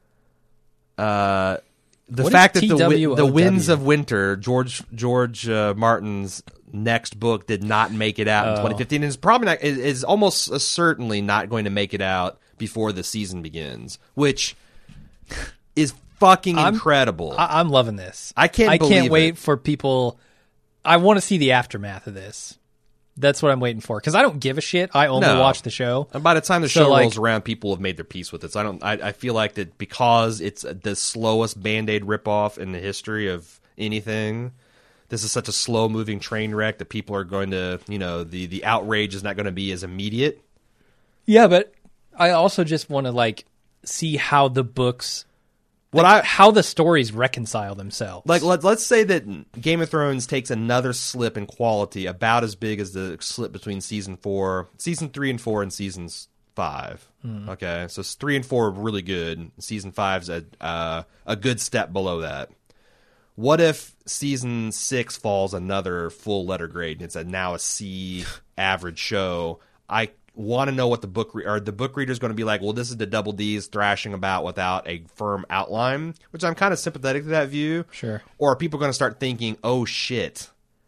Uh, the What fact is that the wi- T W O the W? Winds of Winter, George George uh, Martin's next book, did not make it out in Oh. twenty fifteen, and is probably not is, is almost uh, certainly not going to make it out before the season begins, which is fucking I'm- incredible. I- I'm loving this. I can't I believe can't it. wait for people. I want to see the aftermath of this. That's what I'm waiting for because I don't give a shit. I only No. watch the show. And by the time the So, show like- rolls around, people have made their peace with it. So I don't. I, I feel like that because it's the slowest Band-Aid ripoff in the history of anything. This is such a slow-moving train wreck that people are going to, you know, the the outrage is not going to be as immediate. Yeah, but I also just want to like see how the books, What like, I how the stories reconcile themselves. like, let, let's say that Game of Thrones takes another slip in quality, about as big as the slip between season four, season three and four, and seasons five. Okay, so s- three and four are really good. Season five's a uh, a good step below that. What if season six falls another full letter grade and it's a now a C average show? I want to know what the book re- or the book reader's going to be like. Well, this is the double D's thrashing about without a firm outline, which I'm kind of sympathetic to that view. Sure. Or are people going to start thinking, oh shit,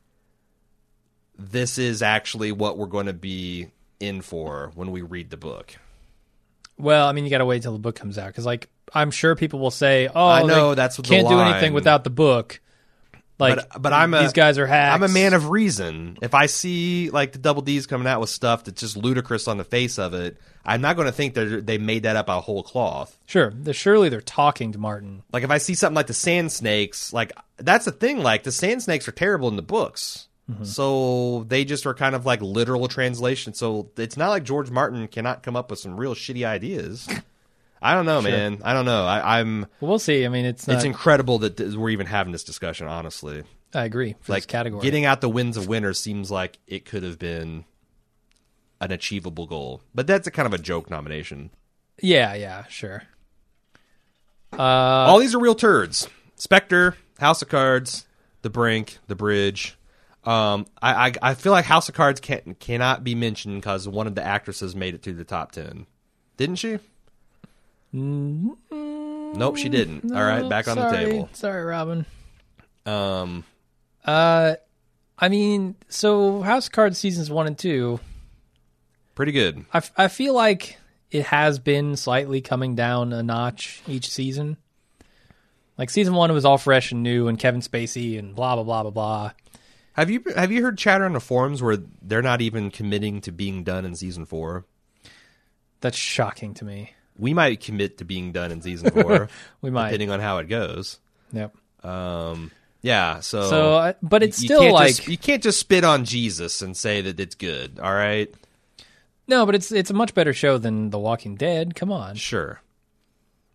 this is actually what we're going to be in for when we read the book? Well, I mean, you got to wait till the book comes out because, like, I'm sure people will say, "Oh, I know, they that's what the can't do line- anything without the book." Like, but, but I'm a, these guys are hacks. I'm a man of reason. If I see like the double D's coming out with stuff that's just ludicrous on the face of it, I'm not going to think that they made that up out of whole cloth. Sure, they're, surely they're talking to Martin. Like if I see something like the Sand Snakes, like that's the thing. Like the Sand Snakes are terrible in the books, Mm-hmm. so they just are kind of like literal translation. So it's not like George Martin cannot come up with some real shitty ideas. I don't know, man. I don't know. I, I'm. Well, we'll see. I mean, it's not. It's incredible that th- we're even having this discussion. Honestly, I agree. For like this category, getting out the Winds of Winter seems like it could have been an achievable goal, but that's a kind of a joke nomination. yeah, yeah, sure. Uh, All these are real turds. Spectre, House of Cards, The Brink, The Bridge. Um, I, I I feel like House of Cards can't cannot be mentioned because one of the actresses made it to the top ten, didn't she? Mm-hmm. Nope, she didn't. All right, back on the sorry. table. Sorry, Robin. Um, Uh, I mean, so House of Cards seasons one and two. pretty good. I, f- I feel like it has been slightly coming down a notch each season. Like season one was all fresh and new, and Kevin Spacey and blah blah blah blah blah. Have you have you heard chatter on the forums where they're not even committing to being done in season four? That's shocking to me. We might commit to being done in season four. We might. depending on how it goes. Yep. Um, yeah. So, So, uh, but it's you still can't like just, you can't just spit on Jesus and say that it's good. All right. no, but it's it's a much better show than The Walking Dead. Come on. Sure.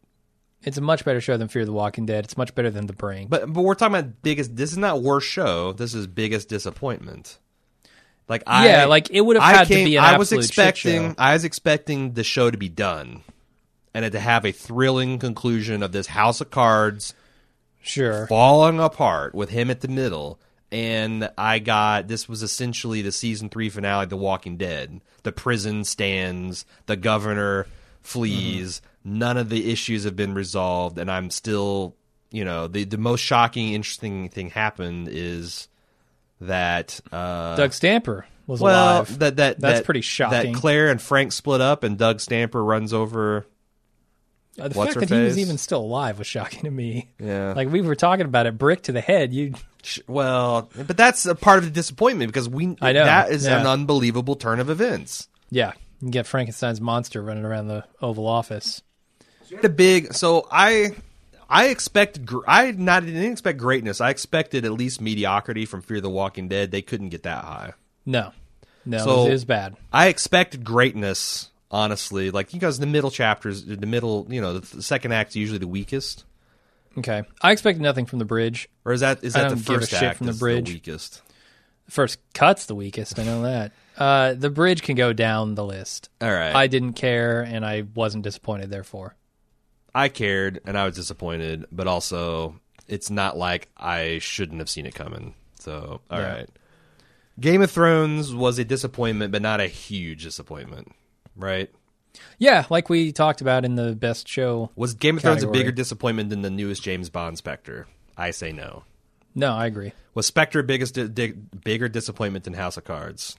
It's a much better show than Fear the Walking Dead. It's much better than The Brink. But but we're talking about biggest. This is not worst show. This is biggest disappointment. Like I yeah, like it would have I had came, to be an I was absolute shit expecting. show. I was expecting the show to be done, and it to have a thrilling conclusion of this House of Cards Sure. falling apart with him at the middle. And I got this was essentially the season three finale of The Walking Dead. The prison stands, the governor flees. Mm-hmm. None of the issues have been resolved, and I'm still, you know, the the most shocking, interesting thing happened is that uh, Doug Stamper was well, alive. that that That's that, pretty shocking. That Claire and Frank split up, and Doug Stamper runs over. Uh, the What's fact her that he was face? even still alive was shocking to me. Yeah. Like we were talking about it, brick to the head. You, Well, but that's a part of the disappointment because we I know, that is yeah. an unbelievable turn of events. yeah, you get Frankenstein's monster running around the Oval Office. The big so I I expected gr- I not didn't expect greatness. I expected at least mediocrity from Fear the Walking Dead. They couldn't get that high. No, no, So- it, was, it was bad. I expected greatness, honestly. Like you guys, the middle chapters, the middle, you know, the, the second act's usually the weakest. Okay, I expected nothing from the bridge. Or is that is I that the don't give a first shit act from the is bridge. the weakest? The first cut's the weakest. I know that. Uh, the bridge can go down the list. All right. I didn't care, and I wasn't disappointed. Therefore, I cared and I was disappointed, but also it's not like I shouldn't have seen it coming. So, all right. Yeah. Game of Thrones was a disappointment, but not a huge disappointment, right? yeah, like we talked about in the best show. Was Game of Thrones a Category. bigger disappointment than the newest James Bond Spectre? I say no. No, I agree. Was Spectre a biggest di- di- bigger disappointment than House of Cards?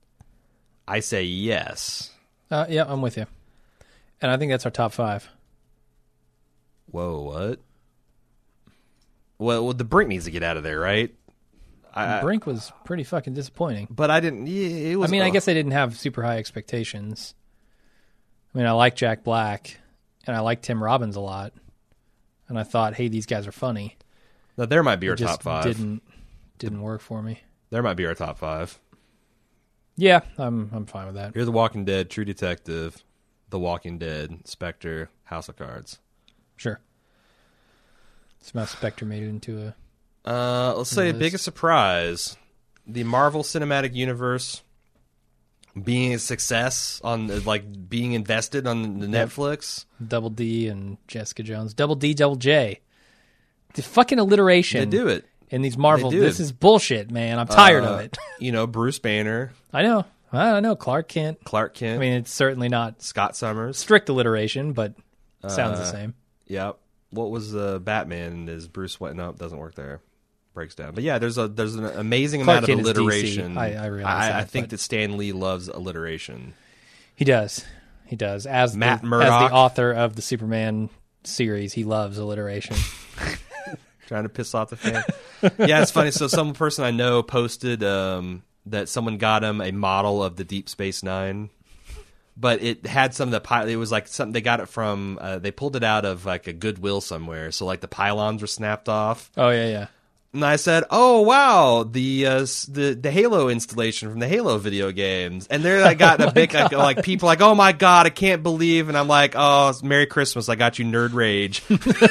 I say yes. Uh, yeah, I'm with you. And I think that's our top five. Whoa, what? Well, well, the Brink needs to get out of there, right? I, Brink was pretty fucking disappointing. but I didn't. Yeah, it was. I mean, I uh, guess I didn't have super high expectations. I mean, I like Jack Black, and I like Tim Robbins a lot, and I thought, hey, these guys are funny. Now, there might be our It just top five. Didn't didn't work for me. There might be our top five. Yeah, I'm I'm fine with that. You're The Walking Dead, True Detective, The Walking Dead, Spectre, House of Cards. Sure. Somehow Spectre made it into a. Uh, let's say List. biggest surprise: the Marvel Cinematic Universe being a success on like being invested on the Yep. Netflix. Double D and Jessica Jones. Double D, Double J. The fucking alliteration. They do it. In these Marvel. They do This it. is bullshit, man. I'm tired Uh, of it. You know, Bruce Banner, I know. I know. Clark Kent. Clark Kent, I mean, it's certainly not Scott Summers. strict alliteration, but sounds the Uh, same. Yep. What was uh, Batman? Is Bruce Wayne? No, doesn't work there. Breaks down. But yeah, there's a there's an amazing Clark amount of Kent is D C. alliteration. I- I realize I, I that, think but- that Stan Lee loves alliteration. He does. He does. As Matt the, Murdock. as the author of the Superman series, he loves alliteration. Trying to piss off the fan. Yeah, it's funny. So some person I know posted um, that someone got him a model of the Deep Space Nine, but it had some of the pi- it was like something they got it from. Uh, they pulled it out of like a Goodwill somewhere. So like the pylons were snapped off. Oh yeah, yeah. And I said, "Oh wow, the uh, s- the the Halo installation from the Halo video games." And there I got a big like, like people like, "Oh my god, I can't believe!" And I'm like, "Oh, it's Merry Christmas! I got you, nerd rage."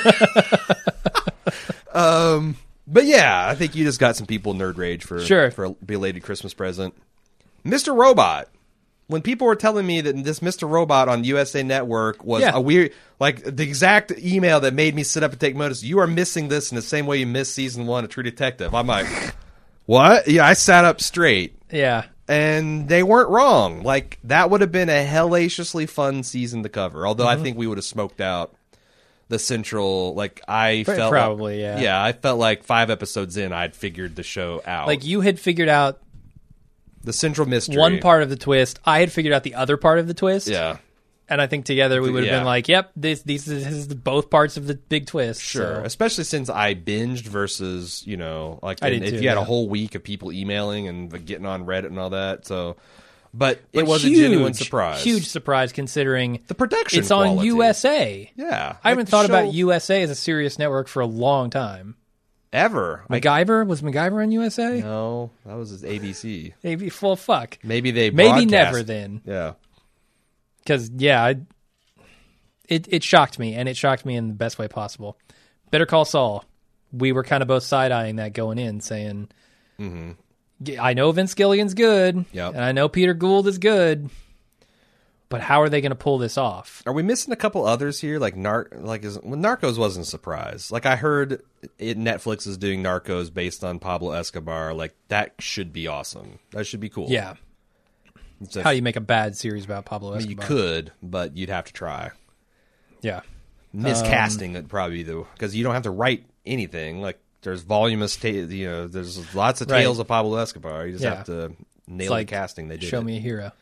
um, but yeah, I think you just got some people nerd rage for Sure. for a belated Christmas present. Mister Robot. When people were telling me that this Mister Robot on U S A Network was Yeah. a weird, like the exact email that made me sit up and take notice, you are missing this in the same way you missed season one of True Detective. I'm like, what? Yeah, I sat up straight. Yeah. And they weren't wrong. Like, that would have been a hellaciously fun season to cover. Although Mm-hmm. I think we would have smoked out the central, like, I Pro- felt probably, like, yeah. Yeah, I felt like five episodes in, I'd figured the show out. Like you had figured out the central mystery. one part of the twist. I had figured out the other part of the twist. Yeah. And I think together we would have Yeah. been like, "Yep, this these this is the both parts of the big twist." Sure, So, especially since I binged versus, you know, like I and did if too, you had a yeah. whole week of people emailing and like, getting on Reddit and all that. So, but, but it was huge, a genuine surprise. Huge surprise considering the production. it's on quality. U S A. Yeah, I haven't like, thought the show about U S A as a serious network for a long time. ever. Like, MacGyver was MacGyver on U S A? no, that was his A B C. Maybe full fuck. Maybe they Maybe broadcast- never then. Yeah, Because yeah, I, it, it shocked me, and it shocked me in the best way possible. Better Call Saul. We were kind of both side-eyeing that going in, saying, mm-hmm. I know Vince Gilligan's good, Yep. and I know Peter Gould is good, but how are they going to pull this off? Are we missing a couple others here? Like Nar- like is, well, Narcos wasn't a surprise. Like I heard it, Netflix is doing Narcos based on Pablo Escobar. Like that should be awesome. That should be cool. Yeah. So How do you make a bad series about Pablo I mean, Escobar? you could, but you'd have to try. Yeah. Miscasting would probably be the because you don't have to write anything. Like there's voluminous, ta- you know, there's lots of Right. tales of Pablo Escobar. You just Yeah. have to nail It's like the casting. They did. Show it. Me a Hero.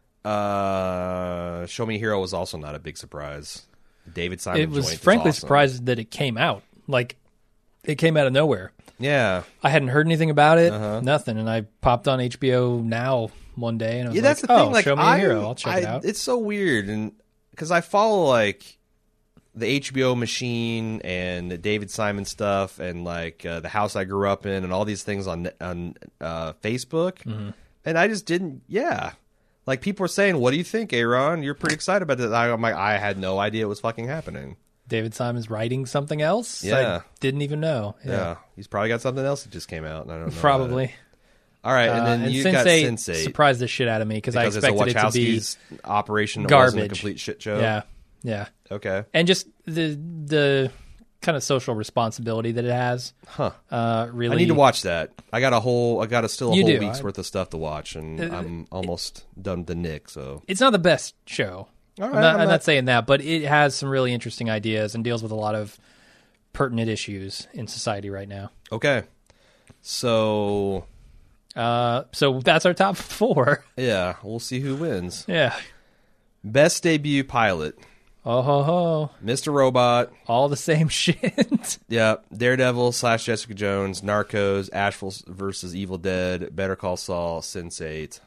Uh, Show Me a Hero was also not a big surprise. David Simon. It was joint frankly awesome. surprised that it came out. Like, it came out of nowhere. Yeah, I hadn't heard anything about it, Uh-huh. nothing, and I popped on H B O Now one day, and I was yeah. like, That's the oh, thing. Like, Show Me I, a Hero. I'll check I, it out. It's so weird, and because I follow like the H B O machine and the David Simon stuff, and like uh, the house I grew up in, and all these things on on uh, Facebook, Mm-hmm. and I just didn't. Yeah, like people were saying, "What do you think, Aaron? You're pretty excited about this." I'm like, I had no idea it was fucking happening. David Simon's writing something else? Yeah. I didn't even know. Yeah. Yeah. he's probably got something else that just came out, and I don't know. about it. Probably. All right, and Uh, then and you Sense got eight Sense eight. surprised the shit out of me because I Because it's a expected it to be Wachowski's operation. It wasn't a garbage. complete shit show. Yeah, yeah, Okay. and just the the kind of social responsibility that it has. Huh. Uh, really, I need to watch that. I got a whole. I got a still a You whole do. week's I- worth of stuff to watch, and Uh, I'm almost done with the Nick. So It's not the best show. All I'm, right, not, I'm I'm not- not saying that, but it has some really interesting ideas and deals with a lot of pertinent issues in society right now. okay. So Uh, so that's our top four. yeah, we'll see who wins. Yeah. Best debut pilot: Oh ho ho! Mister Robot. All the same shit. Yeah, Daredevil slash Jessica Jones, Narcos, Asheville versus Evil Dead, Better Call Saul, Sense eight.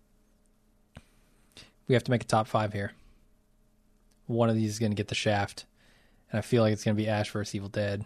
We have to make a top five here. One of these is going to get the shaft, and I feel like it's going to be Ash versus Evil Dead.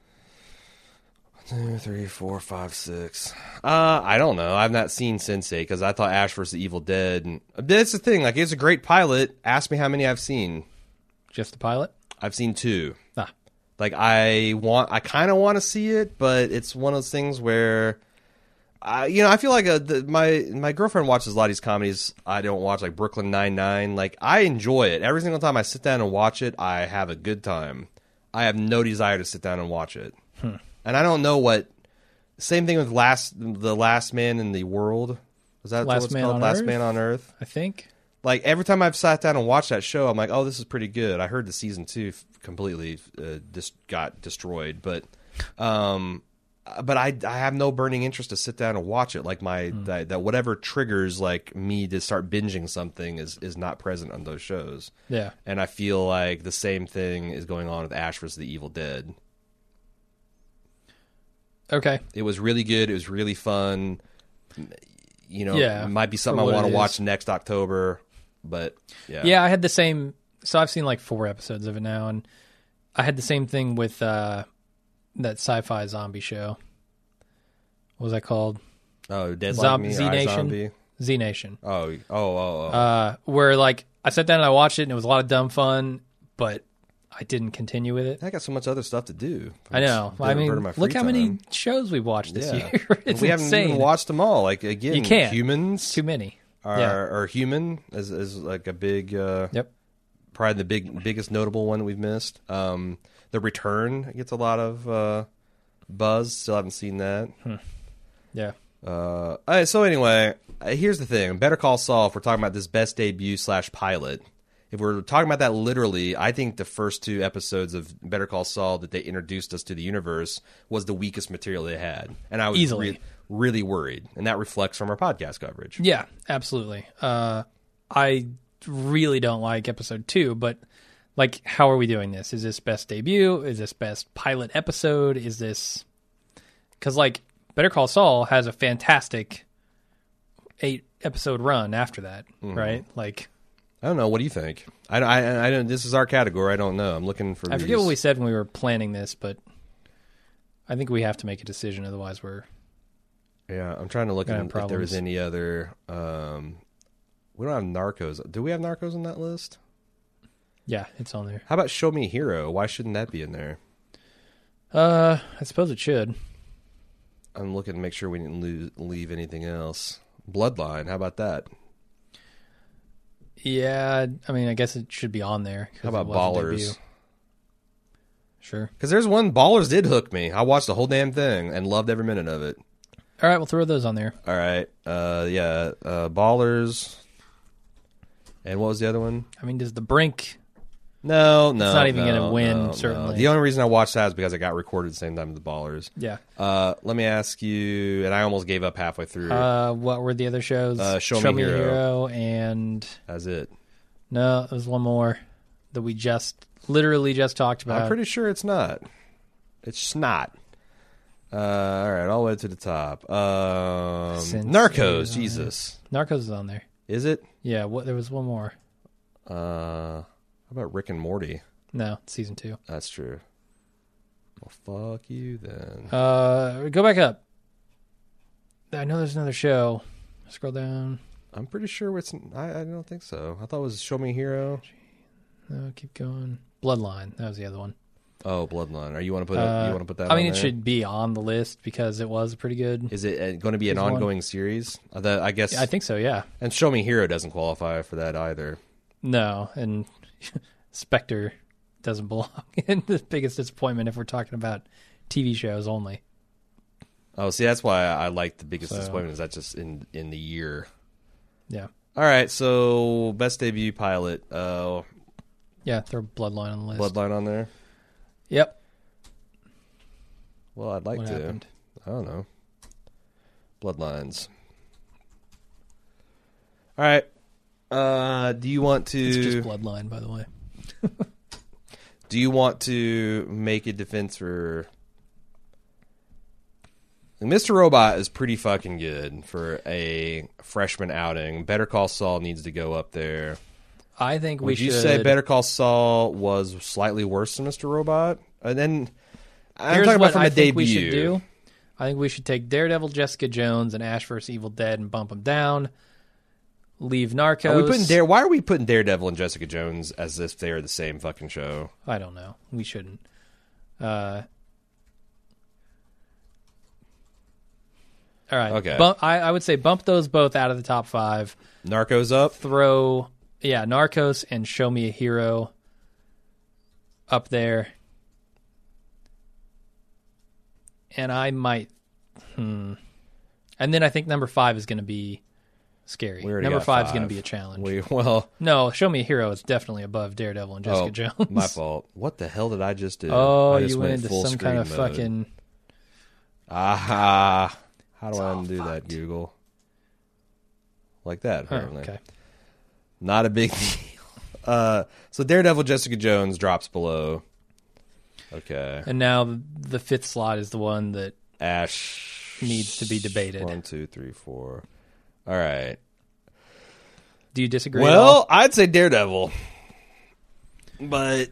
Two, three, four, five, six. Uh, I don't know. I've not seen Sense eight because I thought Ash versus Evil Dead. And that's the thing. Like, it's a great pilot. Ask me how many I've seen. Just the pilot. I've seen two. Ah, Like, I want, I kind of want to see it, but it's one of those things where, I, you know, I feel like a, the, my my girlfriend watches a lot of these comedies. I don't watch, like Brooklyn Nine-Nine. Like, I enjoy it. Every single time I sit down and watch it, I have a good time. I have no desire to sit down and watch it. Hmm. And I don't know what. Same thing with last the Last Man in the World. Was that Last what it's Man called? on Last Earth? Man on Earth. I think. Like every time I've sat down and watched that show, I'm like, oh, this is pretty good. I heard the season two f- completely uh, just got destroyed, but um, but I I have no burning interest to sit down and watch it. Like my Hmm. that, that whatever triggers like me to start binging something is is not present on those shows. Yeah. And I feel like the same thing is going on with Ash versus the Evil Dead. Okay. It was really good. It was really fun. You know, Yeah, it might be for something I what want it to is. watch next October, but yeah. Yeah, I had the same. So I've seen like four episodes of it now, and I had the same thing with uh, that sci-fi zombie show. What was that called? Oh, Dead Zom- Like Me, Z or Nation? iZombie. Z Nation. Oh, oh, oh, oh. Uh, where like I sat down and I watched it, and it was a lot of dumb fun, but I didn't continue with it. I got so much other stuff to do. I know. It's I mean, diverting my free look how many time. shows we've watched this Yeah. year. It's we haven't insane. even watched them all. Like again, You can't. Humans Too many. are Yeah. are Human is is like a big, uh, Yep. probably the big biggest notable one we've missed. Um, The Return gets a lot of uh, buzz. Still haven't seen that. Yeah. Uh, all right, so anyway, uh, here's the thing: Better Call Saul. If we're talking about this best debut slash pilot, if we're talking about that literally, I think the first two episodes of Better Call Saul that they introduced us to the universe was the weakest material they had, and I was Easily. re- really worried, and that reflects from our podcast coverage. Yeah, absolutely. Uh, I really don't like episode two, but like, how are we doing this? Is this best debut? Is this best pilot episode? Is this because like Better Call Saul has a fantastic eight episode run after that, Mm-hmm. right? Like, I don't know. What do you think? I, I, I don't. This is our category. I don't know. I'm looking for. I forget these- what we said when we were planning this, but I think we have to make a decision, otherwise we're Yeah, I'm trying to look Gonna at have if there was problems. any other. Um, we don't have Narcos. Do we have Narcos on that list? Yeah, it's on there. How about Show Me a Hero? Why shouldn't that be in there? Uh, I suppose it should. I'm looking to make sure we didn't lose, leave anything else. Bloodline, how about that? Yeah, I mean, I guess it should be on there. How about it was a Ballers? debut. Sure. Because there's one, Ballers did hook me. I watched the whole damn thing and loved every minute of it. All right, we'll throw those on there. All right. Uh, yeah, uh, Ballers. And what was the other one? I mean, does the Brink... No, no. It's not even no, gonna win, no, certainly. no. The only reason I watched that is because it got recorded at the same time as the Ballers. Yeah. Uh, let me ask you, and I almost gave up halfway through. Uh, what were the other shows? Uh, Show Me a Hero. Hero and... That's it. No, there was one more that we just, literally just talked about. I'm pretty sure it's not. It's snot. Uh, all right, all the way to the top. Um, Since Narcos, it's on Jesus. Narcos is on there. Is it? Yeah, what? There was one more. Uh, how about Rick and Morty? No, season two. That's true. Well, fuck you then. Uh, go back up. I know there's another show. Scroll down. I'm pretty sure it's. I, I don't think so. I thought it was Show Me a Hero. No, keep going. Bloodline. That was the other one. Oh, Bloodline. Are you want to put? Uh, A, you want to put that? I mean, on it there? should be on the list because it was pretty good. Is it going to be an There's one. ongoing series? Uh, that, I guess. I think so. Yeah. And Show Me Hero doesn't qualify for that either. No, and Spectre doesn't belong in the biggest disappointment if we're talking about T V shows only. Oh, see, that's why I like the biggest So- disappointment. Is that just in in the year? Yeah. All right, so best debut pilot. Uh, Yeah, throw Bloodline on the list. Bloodline on there. Yep. Well, I'd like What to. happened? I don't know. Bloodlines. All right. Uh, do you want to? It's just Bloodline, by the way. Do you want to make a defense for? Mister Robot is pretty fucking good for a freshman outing. Better Call Saul needs to go up there. I think we Would you should. say Better Call Saul was slightly worse than Mister Robot? And then I'm Here's talking what about from I a think debut. we should do. I think we should take Daredevil, Jessica Jones, and Ash versus. Evil Dead and bump them down. Leave Narcos. Are we putting Dare? Why are we putting Daredevil and Jessica Jones as if they are the same fucking show? I don't know. We shouldn't. Uh, all right. Okay. Bump, I, I would say bump those both out of the top five. Narcos up. Throw, yeah, Narcos and Show Me a Hero up there. And I might, hmm. And then I think number five is going to be scary. We already Number got five is five. going to be a challenge. We, well, No, Show Me a Hero is definitely above Daredevil and Jessica oh, Jones. my fault. What the hell did I just do? Oh, I just you went into full some kind of screen mode. fucking. Aha! How do I undo that, Google? Like that, Oh, apparently. okay. Not a big deal. Uh, so Daredevil, Jessica Jones drops below. Okay. And now the fifth slot is the one that Ash needs to be debated. One, two, three, four. All right. Do you disagree? at all? Well, I'd say Daredevil, but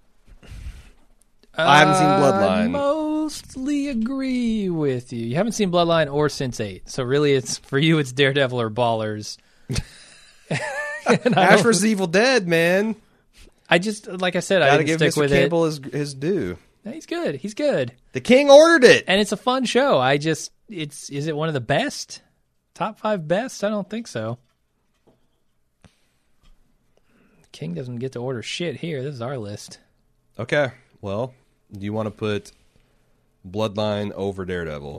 I haven't seen I Bloodline. mostly agree with you. You haven't seen Bloodline or Sense eight, so really, it's for you. It's Daredevil or Ballers. And I, Ash don't- versus Evil Dead, man. I just like I said, I Gotta didn't give stick Mister with Campbell his, his due. it. He's good. He's good, The King ordered it. and it's a fun show. I just it's is it one of the best, top five best? I don't think so. King doesn't get to order shit here. This is our list. Okay. Well, do you want to put Bloodline over Daredevil?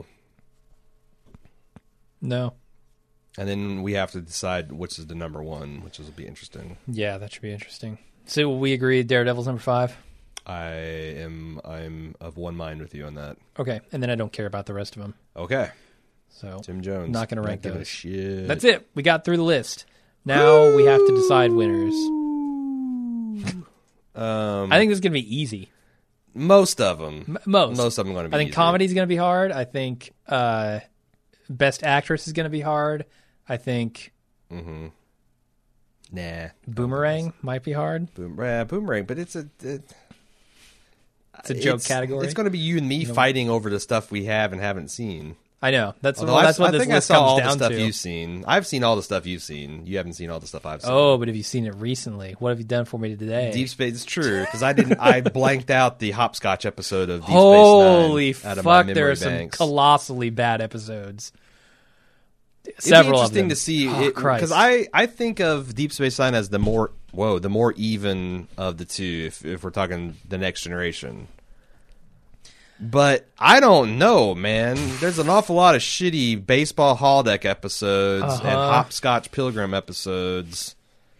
No. And then we have to decide which is the number one, which will be interesting. Yeah, that should be interesting. So we agree Daredevil's number five? I am I'm of one mind with you on that. Okay, and then I don't care about the rest of them. Okay. So Tim Jones. Not gonna rank giving a those. shit. that's it. We got through the list. Now we have to decide winners. Um, I think this is going to be easy. most of them. M- most. Most of them are going to be I think easy. comedy's going to be hard. I think uh, best actress is going to be hard. I think Mm-hmm. Nah. Boomerang might be hard. Boom, yeah, Boomerang, but it's a... It, It's a joke it's, category. It's going to be you and me fighting over the stuff we have and haven't seen. I know. That's Although well, I've- that's what I this think I list saw comes all down the stuff to. you've seen. I've seen all the stuff you've seen. You haven't seen all the stuff I've seen. Oh, but have you seen it recently? What have you done for me today? Deep Space is true because I didn't. I blanked out the hopscotch episode of Deep Holy Space Nine out of my fuck! There memory are some banks. colossally bad episodes. It'd Several be of interesting them. to see Oh, Christ. because I, I think of Deep Space Nine as the more whoa the more even of the two if if we're talking the next generation. But I don't know, man. There's an awful lot of shitty baseball holodeck episodes Uh-huh. and hopscotch pilgrim episodes.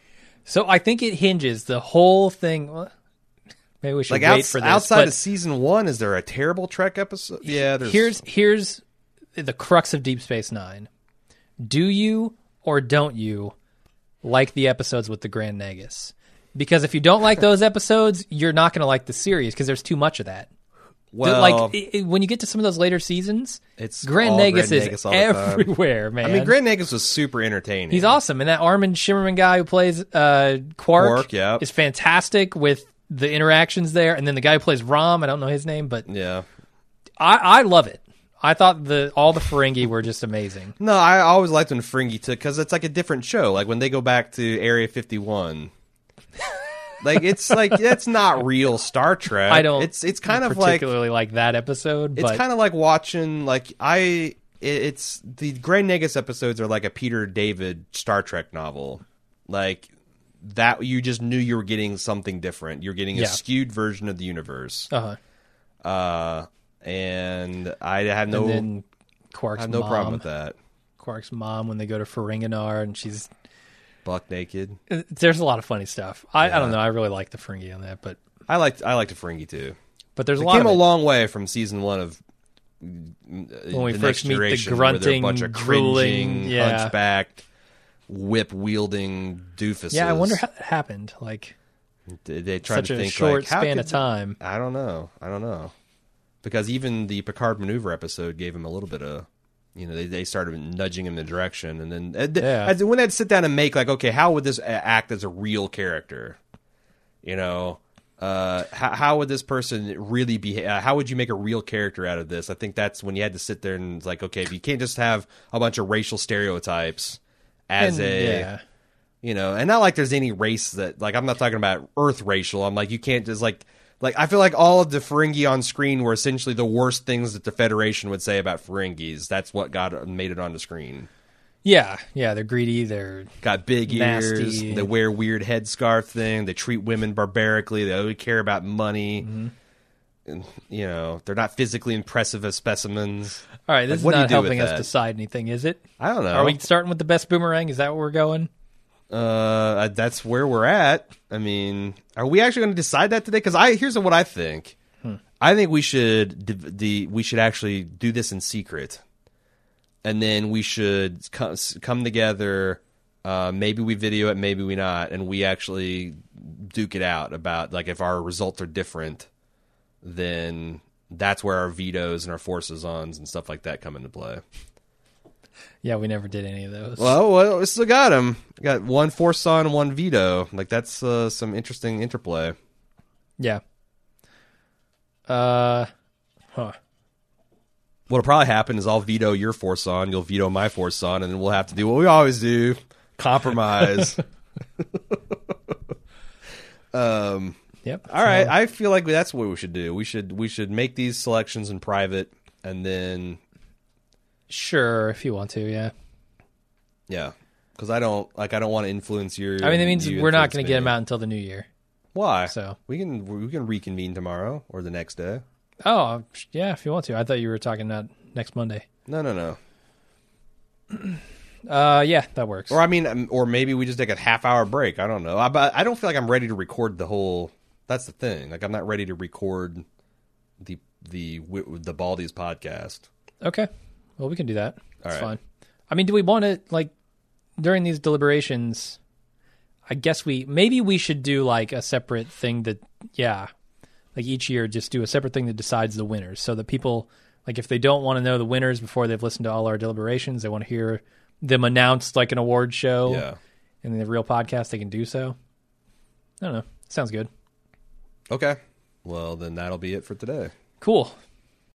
So I think it hinges the whole thing. Well, maybe we should Like wait outs- for this. outside but of season one, is there a terrible Trek episode? Yeah, there's. here's here's the crux of Deep Space Nine. Do you or don't you like the episodes with the Grand Nagus? Because if you don't like those episodes, you're not going to like the series because there's too much of that. well, like it, it- when you get to some of those later seasons, it's Grand all Nagus Grand is Nagus all the time. everywhere, man. I mean, Grand Nagus was super entertaining. He's awesome, and that Armin Shimmerman guy who plays uh, Quark, Quark, yeah. is fantastic with the interactions there. And then the guy who plays Rom, I don't know his name, but Yeah. I, I love it. I thought the all the Ferengi were just amazing. No, I always liked when Ferengi took because it's like a different show. Like when they go back to Area fifty-one, like it's like that's not real Star Trek. I don't. It's it's kind of like particularly like that episode. it's but kind of like watching like I. it- It's the Grand Nagus episodes are like a Peter David Star Trek novel, like that. You just knew you were getting something different. You're getting a Yeah. skewed version of the universe. uh-huh. Uh, and I have no and then Quark's I have no mom, problem with that. Quark's mom when they go to Ferenginar, and she's Buck naked. there's a lot of funny stuff. I, I Yeah. don't know. I really like the Ferengi on that, but I liked I liked the Ferengi too. but there's a It lot came of a it. long way from season one of when the we Next first meet the Generation, where they're a grunting, bunch of drooling, cringing, yeah. hunchbacked, whip wielding doofuses. Yeah, I wonder how that happened. Like they, they tried such to a think short like, how span could of time. I don't know. I don't know. Because even the Picard maneuver episode gave him a little bit of, you know, they, they started nudging him in the direction. And then uh, Yeah. as, when they'd sit down and make, like, okay, how would this a- act as a real character? You know, uh, how, how would this person really be? Uh, how would you make a real character out of this? I think that's when you had to sit there and it's like, okay, if you can't just have a bunch of racial stereotypes as And, a. yeah. You know, and not like there's any race that, like, I'm not talking about Earth racial. I'm like, you can't just, like, like, I feel like all of the Ferengi on screen were essentially the worst things that the Federation would say about Ferengis. That's what got made it onto screen. Yeah, yeah, they're greedy. They're Got big ears. Nasty. They wear weird headscarf thing. They treat women barbarically. They only care about money. Mm-hmm. And, you know, they're not physically impressive as specimens. all right. This Like, what is do you not do helping with us that? decide anything, is it? I don't know. Are we starting with the best boomerang? Is that where we're going? Uh, that's where we're at. I mean, are we actually going to decide that today? Because I here's what I think. Hmm. I think we should div- the we should actually do this in secret, and then we should come come together. Uh, maybe we video it, maybe we not, and we actually duke it out about like if our results are different, then that's where our vetoes and our forces ons and stuff like that come into play. Yeah, we never did any of those. Well, well, we still got him. Got one force on, one veto. Like that's uh, some interesting interplay. yeah. Uh, huh. What'll probably happen is I'll veto your force on, you'll veto my force on, and then we'll have to do what we always do: compromise. um. Yep. All right. I feel like that's what we should do. We should we should make these selections in private, and then Sure, if you want to, yeah. yeah, because I don't like I don't want to influence your. I mean, that means you we're not influence going to get me. them out until the new year. Why? So. we can we can reconvene tomorrow or the next day. Oh, yeah, if you want to. I thought you were talking about next Monday. No, no, no. Uh, yeah, that works. Or I mean, um, or maybe we just take a half hour break. I don't know. I, but I don't feel like I'm ready to record the whole. That's the thing. Like I'm not ready to record the the the Baldies podcast. Okay. Well, we can do that. That's right. fine. I mean, do we want to, like, during these deliberations, I guess we, maybe we should do, like, a separate thing that, yeah, like each year just do a separate thing that decides the winners so that people, like, if they don't want to know the winners before they've listened to all our deliberations, they want to hear them announced, like, an award show Yeah. in the real podcast, they can do so. I don't know. Sounds good. Okay. Well, then that'll be it for today. Cool.